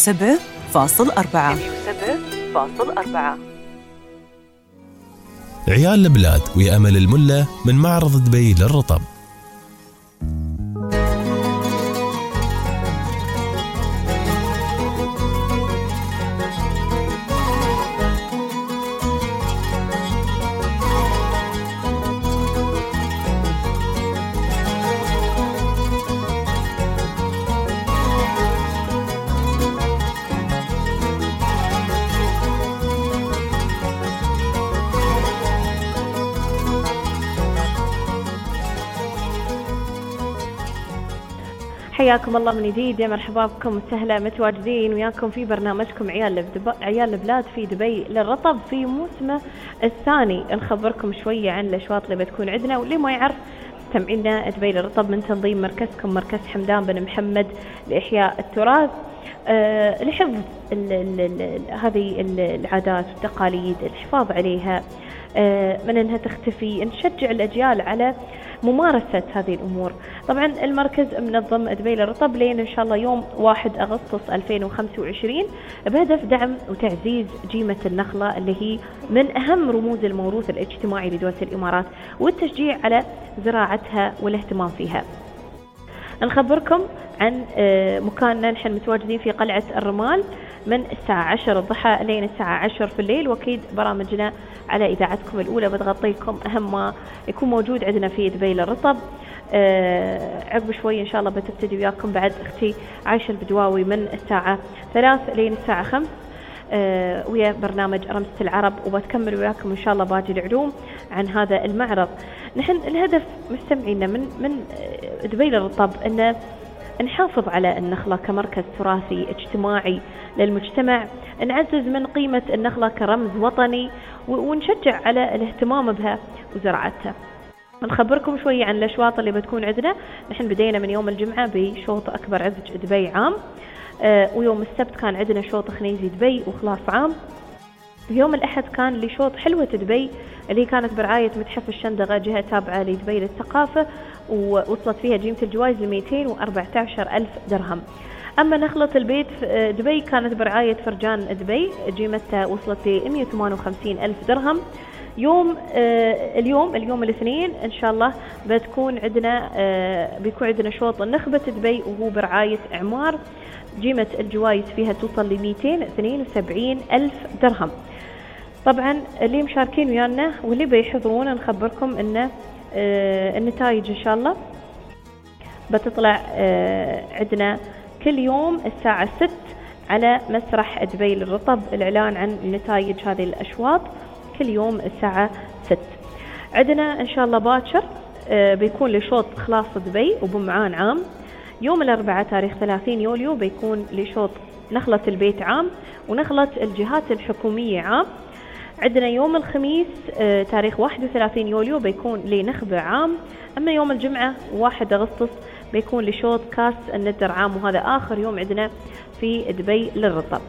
وسبعة فاصل أربعة. عيال البلاد ويا أمل الملة من معرض دبي للرطب. حياكم الله من جديد، يا مرحبا بكم وسهلا، متواجدين وياكم في برنامجكم عيال عيال البلاد في دبي للرطب في موسمه الثاني. نخبركم شويه عن الاشواط اللي بتكون عندنا، واللي ما يعرف مستمعينا دبي للرطب من تنظيم مركزكم مركز حمدان بن محمد لإحياء التراث، أه لحفظ ال ال ال هذه العادات والتقاليد، الحفاظ عليها أه من انها تختفي، نشجع الاجيال على ممارسة هذه الأمور. طبعا المركز منظم دبي للرطب لين إن شاء الله يوم واحد أغسطس ألفين وخمسة وعشرين بهدف دعم وتعزيز جيمة النخلة اللي هي من أهم رموز الموروث الاجتماعي لدولة الإمارات، والتشجيع على زراعتها والاهتمام فيها. نخبركم عن مكاننا، نحن متواجدين في قلعة الرمال من الساعة عشرة الضحى لين الساعة عشرة في الليل، وأكيد برامجنا على إذاعتكم الأولى بتغطي لكم أهم ما يكون موجود عندنا في دبي للرطب. أه عقب شوي إن شاء الله بتبتدي وياكم بعد أختي عايشة البدواوي من الساعة ثلاث لين الساعة خمس أه ويا برنامج رمزة العرب، وبتكمل وياكم إن شاء الله باقي العلوم عن هذا المعرض. نحن الهدف مستمعينا من من دبي للرطب أن نحافظ على النخلة كمركز تراثي اجتماعي للمجتمع، نعزز من قيمة النخلة كرمز وطني، ونشجع على الاهتمام بها وزراعتها. نخبركم شوية عن الأشواط اللي بتكون عندنا. نحن بدينا من يوم الجمعة بشوط أكبر عزج دبي عام، آه ويوم السبت كان عندنا شوط خنيزي دبي وخلاص عام. يوم الأحد كان لشوط حلوة دبي اللي كانت برعاية متحف الشندقة، جهة تابعة لدبي للثقافة، ووصلت فيها جيمة الجوائز ل مئتين وأربعة عشر ألف درهم. أما نخلة البيت في دبي كانت برعاية فرجان دبي، جيمتها وصلت ل مئة وثمانية وخمسين ألف درهم. يوم آه اليوم اليوم الاثنين إن شاء الله بتكون عندنا آه بيكون عندنا شوط النخبة دبي، وهو برعاية إعمار، جيمة الجوائز فيها توصل ل مئتين واثنين وسبعين ألف درهم. طبعا اللي مشاركين ويانا واللي بيحضرون نخبركم ان آه النتائج ان شاء الله بتطلع آه عندنا كل يوم الساعة ستة على مسرح دبي للرطب، الإعلان عن نتائج هذه الأشواط كل يوم الساعة ستة. عندنا إن شاء الله باكر آه بيكون لشوط خلاص دبي وبمعان عام. يوم الأربعاء تاريخ ثلاثين يوليو بيكون لشوط نخلة البيت عام ونخلة الجهات الحكومية عام. عندنا يوم الخميس آه تاريخ واحد وثلاثين يوليو بيكون لنخبة عام. أما يوم الجمعة واحد أغسطس بيكون لشوط كاس الندر عام، وهذا آخر يوم عندنا في دبي للرطب.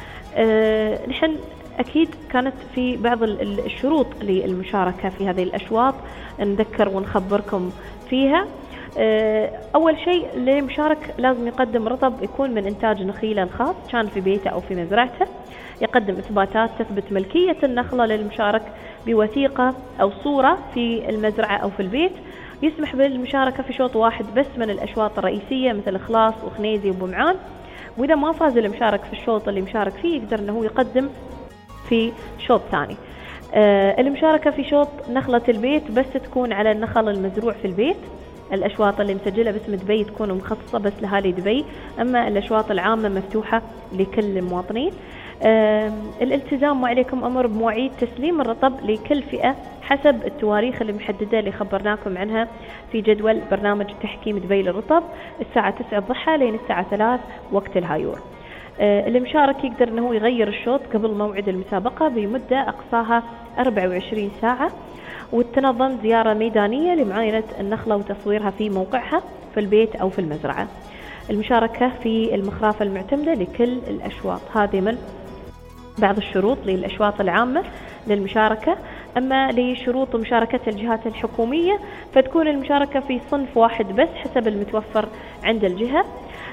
أه نحن أكيد كانت في بعض الشروط للمشاركة في هذه الأشواط نذكر ونخبركم فيها. أه أول شيء للمشارك لازم يقدم رطب يكون من إنتاج نخيله الخاص، كان في بيته أو في مزرعته، يقدم إثباتات تثبت ملكية النخلة للمشارك بوثيقة أو صورة في المزرعة أو في البيت. يسمح بالمشاركة في شوط واحد بس من الأشواط الرئيسية مثل خلاص وخنيزي وبمعان، وإذا ما فاز المشارك في الشوط اللي مشارك فيه يقدر أنه يقدم في شوط ثاني. آه المشاركة في شوط نخلة البيت بس تكون على النخل المزروع في البيت. الأشواط اللي مسجلة باسم دبي تكون مخصصة بس لأهالي دبي، أما الأشواط العامة مفتوحة لكل المواطنين. آه الالتزام وعليكم أمر بمواعيد تسليم الرطب لكل فئة حسب التواريخ اللي محددة اللي خبرناكم عنها في جدول برنامج تحكيم دبي للرطب، الساعة تسعة الضحى لين الساعة ثلاث وقت الهايور. آه اللي مشارك يقدر أنه يغير الشوط قبل موعد المسابقة بمدة أقصاها أربعة وعشرين ساعة، وتنظم زيارة ميدانية لمعاينة النخلة وتصويرها في موقعها في البيت أو في المزرعة. المشاركة في المخرافة المعتمدة لكل الأشواط، هذه من بعض الشروط للأشواط العامة للمشاركة. أما لشروط مشاركة الجهات الحكومية فتكون المشاركة في صنف واحد بس حسب المتوفر عند الجهة.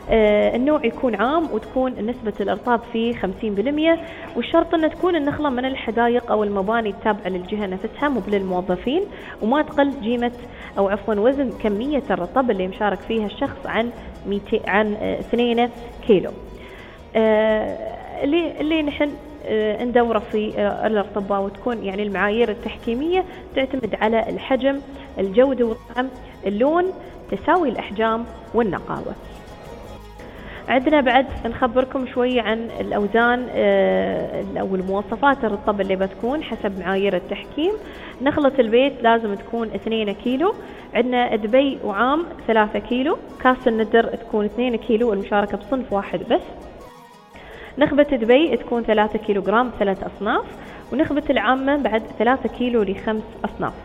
آه النوع يكون عام وتكون نسبة الإرطاب فيه خمسين بالمئة، والشرط أن تكون النخلة من الحدائق أو المباني التابعة للجهة نفسها مو للموظفين، وما تقل قيمة أو عفوا وزن كمية الرطب اللي مشارك فيها الشخص عن مئتين عن آه اثنين كيلو. آه اللي اللي نحن آه ندوره في آه الارطباء، وتكون يعني المعايير التحكيمية تعتمد على الحجم، الجودة والطعم، اللون، تساوي الأحجام والنقاوة. عندنا بعد نخبركم شوية عن الأوزان أو المواصفات الرطب اللي بتكون حسب معايير التحكيم. نخلة البيت لازم تكون اثنين كيلو، عندنا دبي وعام ثلاثة كيلو، كاس الندر تكون اثنين كيلو المشاركة بصنف واحد بس، نخبة دبي تكون ثلاثة كيلو جرام ثلاث أصناف، ونخبة العامة بعد ثلاثة كيلو لخمس أصناف.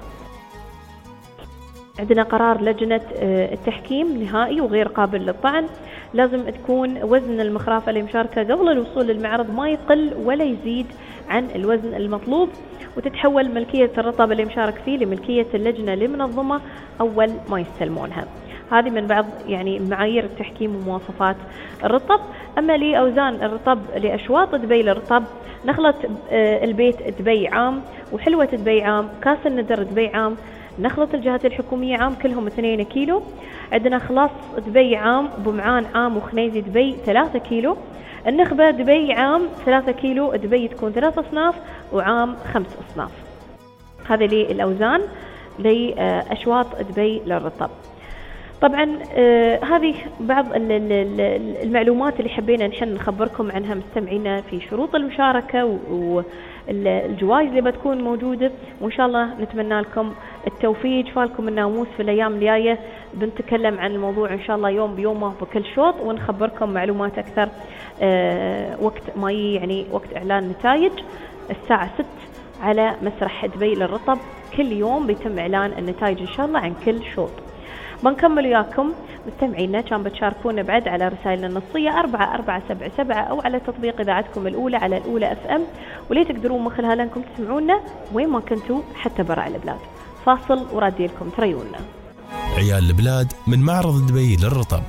عندنا قرار لجنة التحكيم نهائي وغير قابل للطعن، لازم تكون وزن المخرافة اللي مشاركة قبل الوصول للمعرض ما يقل ولا يزيد عن الوزن المطلوب، وتتحول ملكية الرطب اللي مشارك فيه لملكية اللجنة المنظمة أول ما يستلمونها. هذه من بعض يعني معايير التحكيم ومواصفات الرطب. أما لأوزان الرطب لأشواط دبي للرطب، نخلة البيت دبي عام، وحلوة دبي عام، كاس الندر دبي عام، نخلة الجهات الحكومية عام كلهم اثنين كيلو، عندنا خلاص دبي عام، بمعان عام، وخنيزي دبي ثلاثة كيلو، النخبة دبي عام ثلاثة كيلو، دبي تكون ثلاث أصناف، وعام خمس أصناف. هذه لي الأوزان لأشواط دبي للرطب. طبعا آه هذه بعض المعلومات اللي حبينا نحن نخبركم عنها مستمعينا في شروط المشاركة والجوائز اللي بتكون موجودة، وإن شاء الله نتمنى لكم التوفيق، فالكم الناموس في الأيام الجاية. بنتكلم عن الموضوع إن شاء الله يوم بيومه بكل شوط، ونخبركم معلومات أكثر آه وقت ما يعني وقت إعلان النتائج الساعة ستة على مسرح دبي للرطب. كل يوم بيتم إعلان النتائج إن شاء الله عن كل شوط. بنكمل وياكم مستمعينا، كان بتشاركونا بعد على رسائلنا النصية أربعة أربعة سبعة سبعة أو على تطبيق إذاعتكم الأولى على الأولى أف أم، وليه تقدرون من خلالها أنكم تسمعونا وين ما كنتوا حتى برا البلاد. فاصل ورادي لكم تريونا. عيال البلاد من معرض دبي للرطب.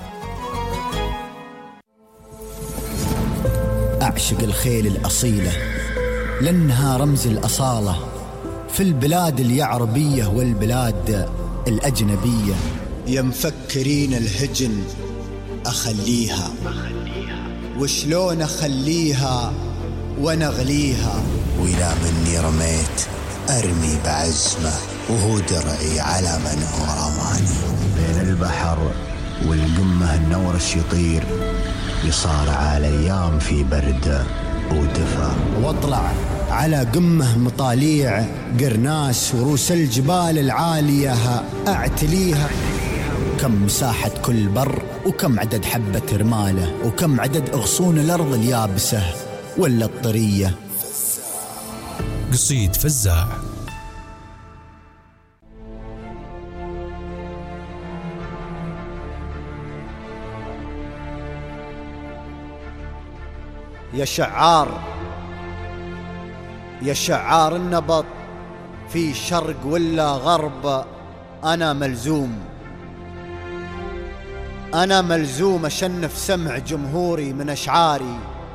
أعشق الخيل الأصيلة لأنها رمز الأصالة في البلاد اليعربية والبلاد الأجنبية. يا مفكرين الهجن أخليها، وشلون أخليها ونغليها، وإلى مني رميت أرمي بعزمة، وهو درعي على من هو رماني. بين البحر والقمة النورش يطير، يصارع الأيام في برد ودفا، واطلع على قمة مطاليع قرناس وروس الجبال العالية أعتليها. كم مساحة كل بر، وكم عدد حبة رمالة، وكم عدد أغصون الأرض اليابسة ولا الطرية. قصيد فزاع. يا شعار يا شعار النبط في شرق ولا غرب، أنا ملزوم أنا ملزوم أشنف سمع جمهوري من أشعاري،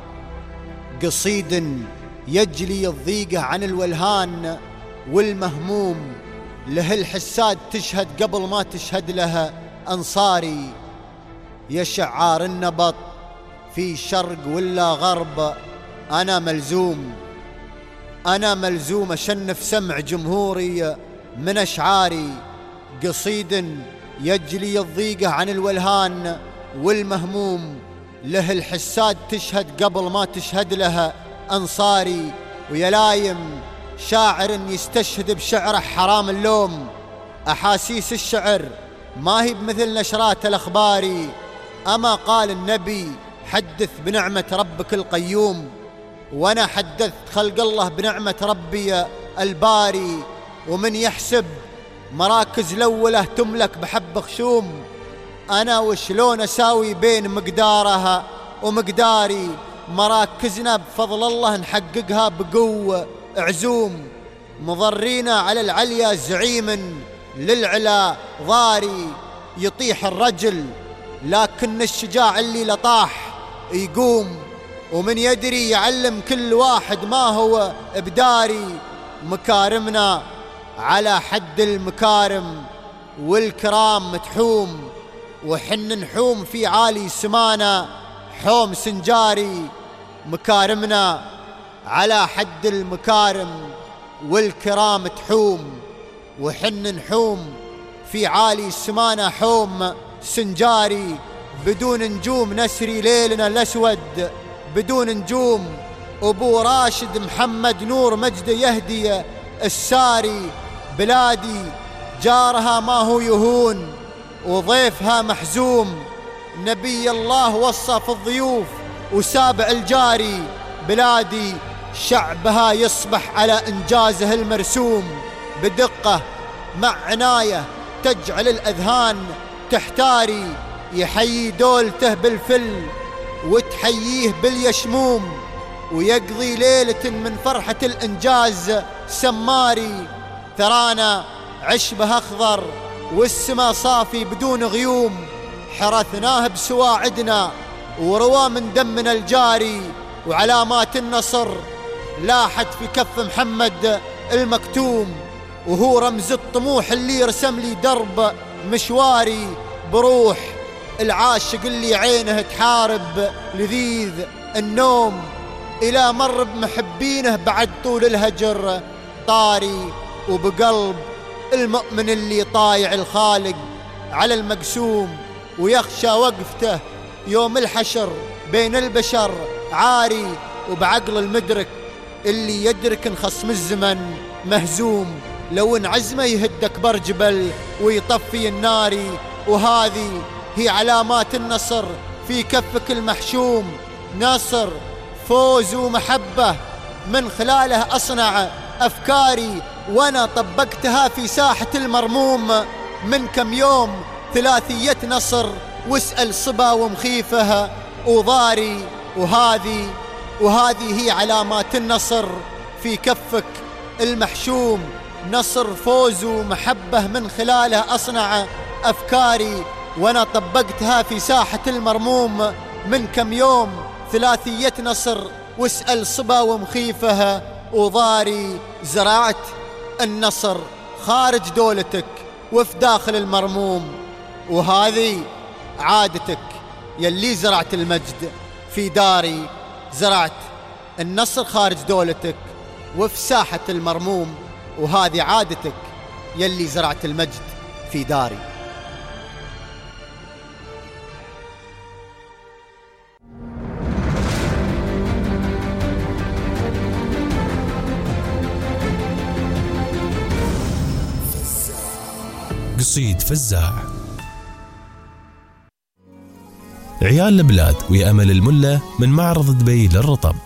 قصيد يجلي الضيقة عن الولهان والمهموم، له الحساد تشهد قبل ما تشهد لها أنصاري. يا شعار النبط في شرق ولا غرب، أنا ملزوم أنا ملزوم أشنف سمع جمهوري من أشعاري، قصيد يجلي الضيقة عن الولهان والمهموم، له الحساد تشهد قبل ما تشهد لها أنصاري. ويا لايم شاعر يستشهد بشعره حرام اللوم، أحاسيس الشعر ما هي بمثل نشرات الأخبار. أما قال النبي حدث بنعمة ربك القيوم، وأنا حدثت خلق الله بنعمة ربي الباري. ومن يحسب مراكز الأولى تملك بحب خشوم، أنا وشلون أساوي بين مقدارها ومقداري. مراكزنا بفضل الله نحققها بقوة عزوم، مضرين على العليا زعيم للعلا ضاري. يطيح الرجل لكن الشجاع اللي لطاح يقوم، ومن يدري يعلم كل واحد ما هو بداري. مكارمنا على حد المكارم، والكرام تحوم، وحن نحوم في عالي سمانا حوم سنجاري. مكارمنا على حد المكارم، والكرام تحوم، وحن نحوم في عالي سمانا حوم سنجاري. بدون نجوم نسري ليلنا الأسود، بدون نجوم أبو راشد محمد نور مجد يهدي الساري. بلادي جارها ما هو يهون، وضيفها محزوم. نبي الله وصف الضيوف وسابع الجاري. بلادي شعبها يصبح على إنجازه المرسوم، بدقة مع عناية تجعل الأذهان تحتاري. يحيي دولته بالفل وتحييه باليشموم، ويقضي ليلة من فرحة الإنجاز سماري. ثرانا عشبه أخضر والسما صافي بدون غيوم، حرثناه بسواعدنا وروا من دمنا الجاري. وعلامات النصر لاحت في كف محمد المكتوم، وهو رمز الطموح اللي رسم لي درب مشواري. بروح العاشق اللي عينه تحارب لذيذ النوم، إلى مر بمحبينه بعد طول الهجر طاري. وبقلب المؤمن اللي طايع الخالق على المقسوم، ويخشى وقفته يوم الحشر بين البشر عاري. وبعقل المدرك اللي يدرك ان خصم الزمن مهزوم، لو ان عزمه يهد أكبر جبل ويطفي الناري. وهذه هي علامات النصر في كفك المحشوم، نصر فوز ومحبة من خلاله أصنع أفكاري. وأنا طبقتها في ساحة المرموم من كم يوم، ثلاثية نصر واسأل صبا ومخيفها وضاري. وهذه وهذه هي علامات النصر في كفك المحشوم، نصر فوز ومحبة من خلاله أصنع أفكاري. وأنا طبقتها في ساحة المرموم من كم يوم، ثلاثية نصر واسأل صبا ومخيفها وضاري. زرعت النصر خارج دولتك وفي داخل المرموم، وهذه عادتك يلي زرعت المجد في داري. زرعت النصر خارج دولتك وفي ساحة المرموم، وهذه عادتك يلي زرعت المجد في داري. قصيد فزاع. عيال البلاد ويا أمل الملة من معرض دبي للرطب.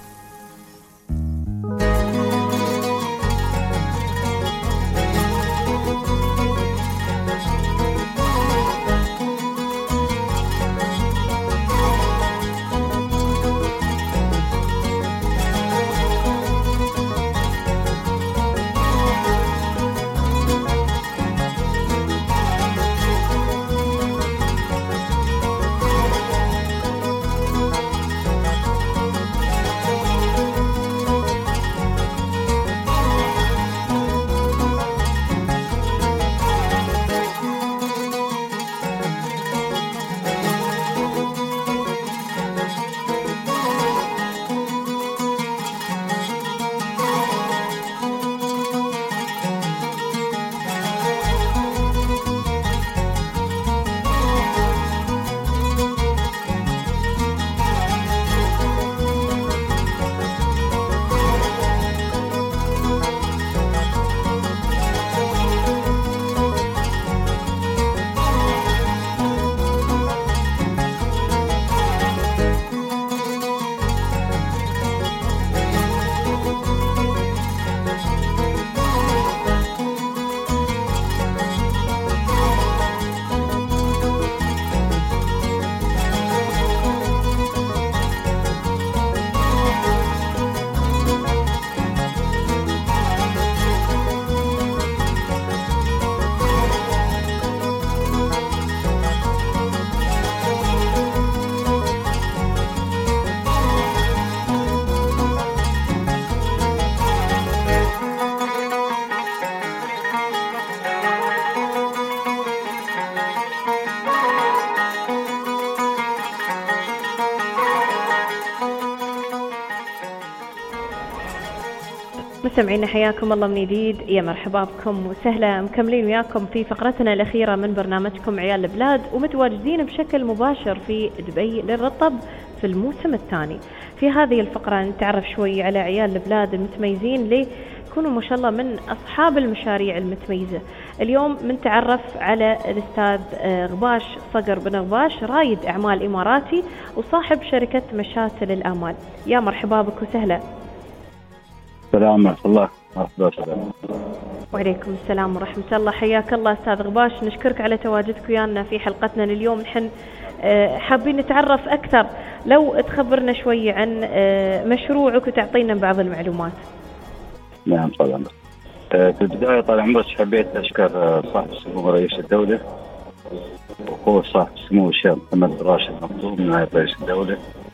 مستمعينا حياكم الله من جديد، يا مرحبا بكم وسهلا، مكملين وياكم في فقرتنا الأخيرة من برنامجكم عيال البلاد، ومتواجدين بشكل مباشر في دبي للرطب في الموسم الثاني. في هذه الفقرة نتعرف شوي على عيال البلاد المتميزين ليه يكونوا ما شاء الله من أصحاب المشاريع المتميزة. اليوم بنتعرف على الأستاذ غباش صقر بن غباش، رائد أعمال إماراتي وصاحب شركة مشاتل الآمال. يا مرحبا بك وسهلا. السلام ورحمة الله. مرحبا. وعليكم السلام ورحمة الله، حياك الله أستاذ غباش، نشكرك على تواجدك ويانا في حلقتنا لليوم. نحن حابين نتعرف أكثر، لو تخبرنا شوي عن مشروعك وتعطينا بعض المعلومات. نعم طبعا. في البداية طال عمرك حبيت أشكر صاحب السمو رئيس الدولة وهو صاحب السمو الشيخ محمد راشد مكتوم من نائب رئيس الدولة،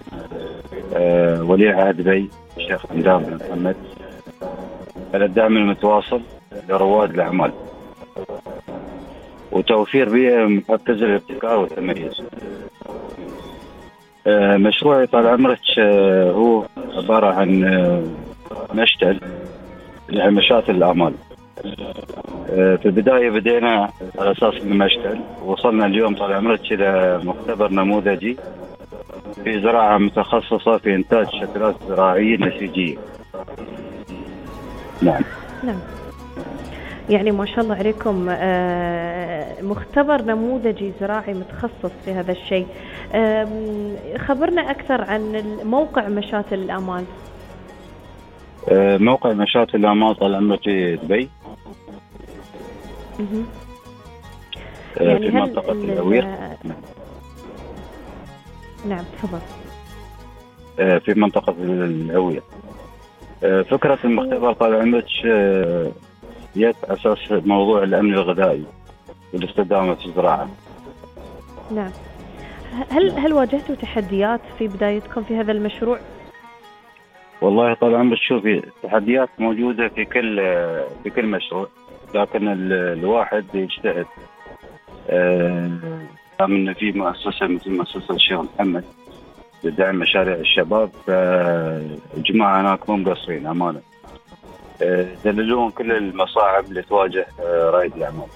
ولي عهد دبي الشيخ حمدان بن محمد، على الدعم المتواصل لرواد الأعمال وتوفير بيئة محفزة للابتكار والتميز. مشروعي طال عمرك هو عبارة عن مشتل لمشاتل الآمال. في البداية بدينا على أساس المشتل، وصلنا اليوم طال عمرك إلى مختبر نموذجي في زراعة متخصصة في إنتاج شتلات زراعية نسيجية. نعم. نعم. يعني ما شاء الله عليكم، مختبر نموذجي زراعي متخصص في هذا الشيء. خبرنا أكثر عن موقع مشاتل الآمال. موقع مشاتل الآمال طال عمرك في دبي، يعني في منطقة الهوير. نعم تفضل. في منطقة الهوير. فكرة المختبر طال عمرك يت أساس موضوع الأمن الغذائي والاستدامة في الزراعة. نعم. هل هل واجهتوا تحديات في بدايتكم في هذا المشروع؟ والله طال عمرك شوفي، التحديات موجودة في كل في كل مشروع، لكن الواحد يجتهد. من في مؤسسة مثل مؤسسة الشيخ محمد لدعم مشاريع الشباب، فالجماعة هناك مو مقصرين أمانة، دللون كل المصاعب اللي تواجه رائد الأعمال.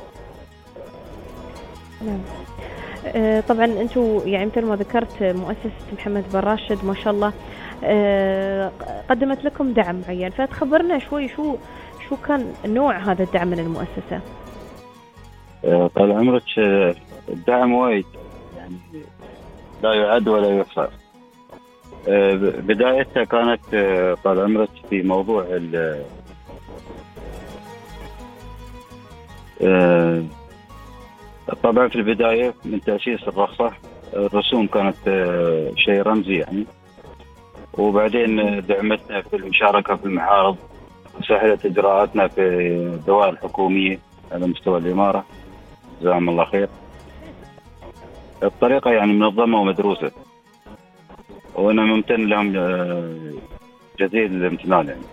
نعم. طبعا أنتم يعني مثل ما ذكرت مؤسسة محمد بن راشد ما شاء الله قدمت لكم دعم معين، فتخبرنا شوي شو شو كان نوع هذا الدعم من المؤسسة؟ طال عمرك الدعم وايد يعني لا يعد ولا يحصى. بدايتها كانت طال عمرك في موضوع ال طبعا في البداية من تأسيس الرخصة الرسوم كانت شيء رمزي يعني، وبعدين دعمتنا في المشاركة في المعارض وسهلت إجراءاتنا في الدوائر الحكومية على مستوى الإمارة، جزاهم الله خير. الطريقة يعني منظمة ومدروسة، وأنا ممتن لهم جزيل الامتنان يعني.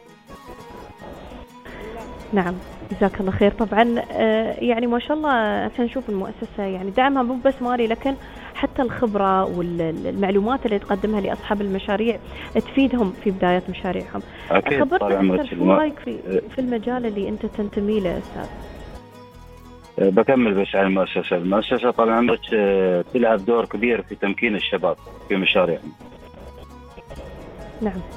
نعم جزاك الله خير. طبعا يعني ما شاء الله احنا نشوف المؤسسة يعني دعمها مو بس مالي، لكن حتى الخبرة والمعلومات اللي تقدمها لأصحاب المشاريع تفيدهم في بداية مشاريعهم. خبرنا أكثر شو رأيك في في المجال اللي أنت تنتمي له أستاذ؟ بكمل بس على المؤسسة. المؤسسة طال عمرك تلعب دور كبير في تمكين الشباب في مشاريعهم. نعم.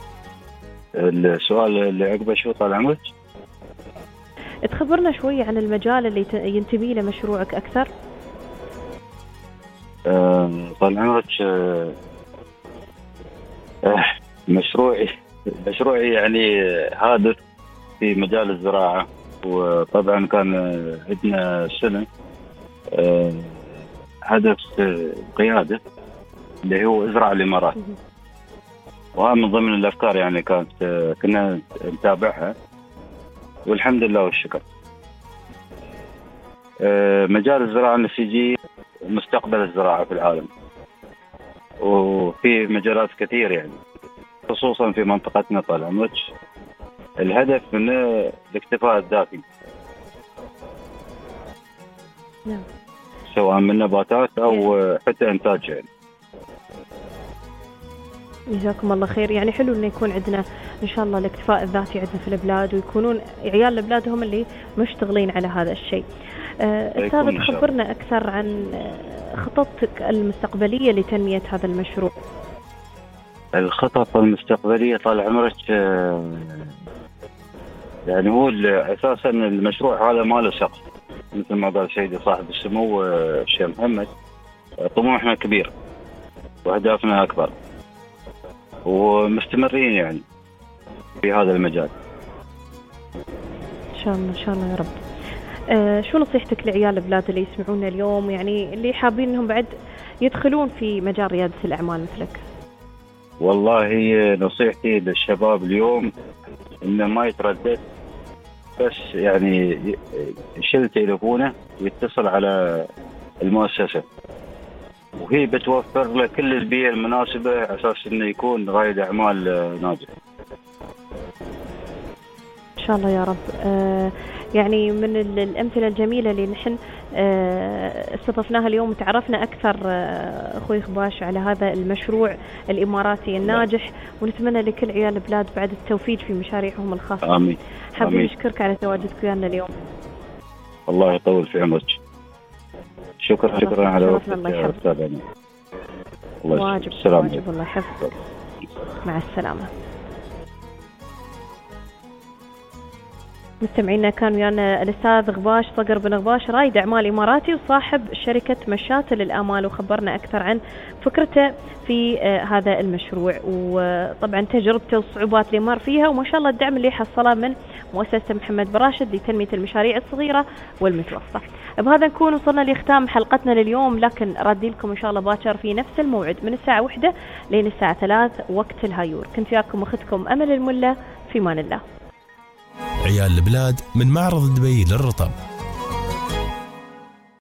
السؤال اللي عقبه شو طال عمرك؟ تخبرنا شوي عن المجال اللي ينتمي له مشروعك أكثر. أه طال عمرك أه مشروعي مشروعي يعني هادف في مجال الزراعة، وطبعا كان عندنا سنة أه هدف قيادة اللي هو ازرع الإمارات، وهذا من ضمن الأفكار يعني كانت كنا نتابعها والحمد لله والشكر. أه مجال الزراعة النسيجية مستقبل الزراعة في العالم، وفي مجالات كثير يعني خصوصا في منطقتنا طال عمرك الهدف من الاكتفاء الذاتي. نعم. سواء من نباتات أو حتى إنتاج يعني. جزاكم الله خير. يعني حلو إنه يكون عندنا إن شاء الله الاكتفاء الذاتي عندنا في البلاد، ويكونون عيال البلاد هم اللي مشتغلين على هذا الشيء. أستاذ تخبرنا أكثر عن خططك المستقبلية لتنمية هذا المشروع. الخطط المستقبلية طال عمرك، يعني هو أساسا المشروع هذا ما له سقف، مثل ما قال سيدي صاحب السمو الشيخ محمد، طموحنا كبير وأهدافنا أكبر ومستمرين يعني في هذا المجال إن شاء الله. إن شاء الله يا رب. أه شو نصيحتك لعيال البلاد اللي يسمعونا اليوم، يعني اللي حابين إنهم بعد يدخلون في مجال ريادة الأعمال مثلك؟ والله نصيحتي للشباب اليوم إنه ما يتردد، بس يعني يشيل تليفونه ويتصل على المؤسسة، وهي بتوفر له كل البيئة المناسبة أساس إنه يكون رائد أعمال ناجح. إن شاء الله يا رب. آه يعني من الأمثلة الجميلة اللي نحن آه استضفناها اليوم وتعرفنا أكثر آه أخوي خباش على هذا المشروع الإماراتي الناجح، ونتمنى لكل عيال البلاد بعد التوفيق في مشاريعهم الخاصة. آمين. حابين نشكرك على تواجدك ويانا اليوم. الله يطول في عمرك. شكرا شكرا على وقتك يا أستاذ أمين. واجب واجب. الله يحفظك. مع السلامة. مستمعينا كان ويانا الأستاذ غباش صقر بن غباش، رائد أعمال إماراتي وصاحب شركة مشاتل الآمال، وخبرنا أكثر عن فكرته في هذا المشروع وطبعا تجربته والصعوبات اللي مر فيها، وما شاء الله الدعم اللي حصله من مؤسسة محمد بن راشد لتنمية المشاريع الصغيرة والمتوسطة. بهذا نكون وصلنا لختام حلقتنا لليوم، لكن ردي لكم إن شاء الله باكر في نفس الموعد من الساعة واحدة لين الساعة ثلاث وقت الهايور. كنت وياكم أختكم أمل الملا، في مان الله. عيال البلاد من معرض دبي للرطب.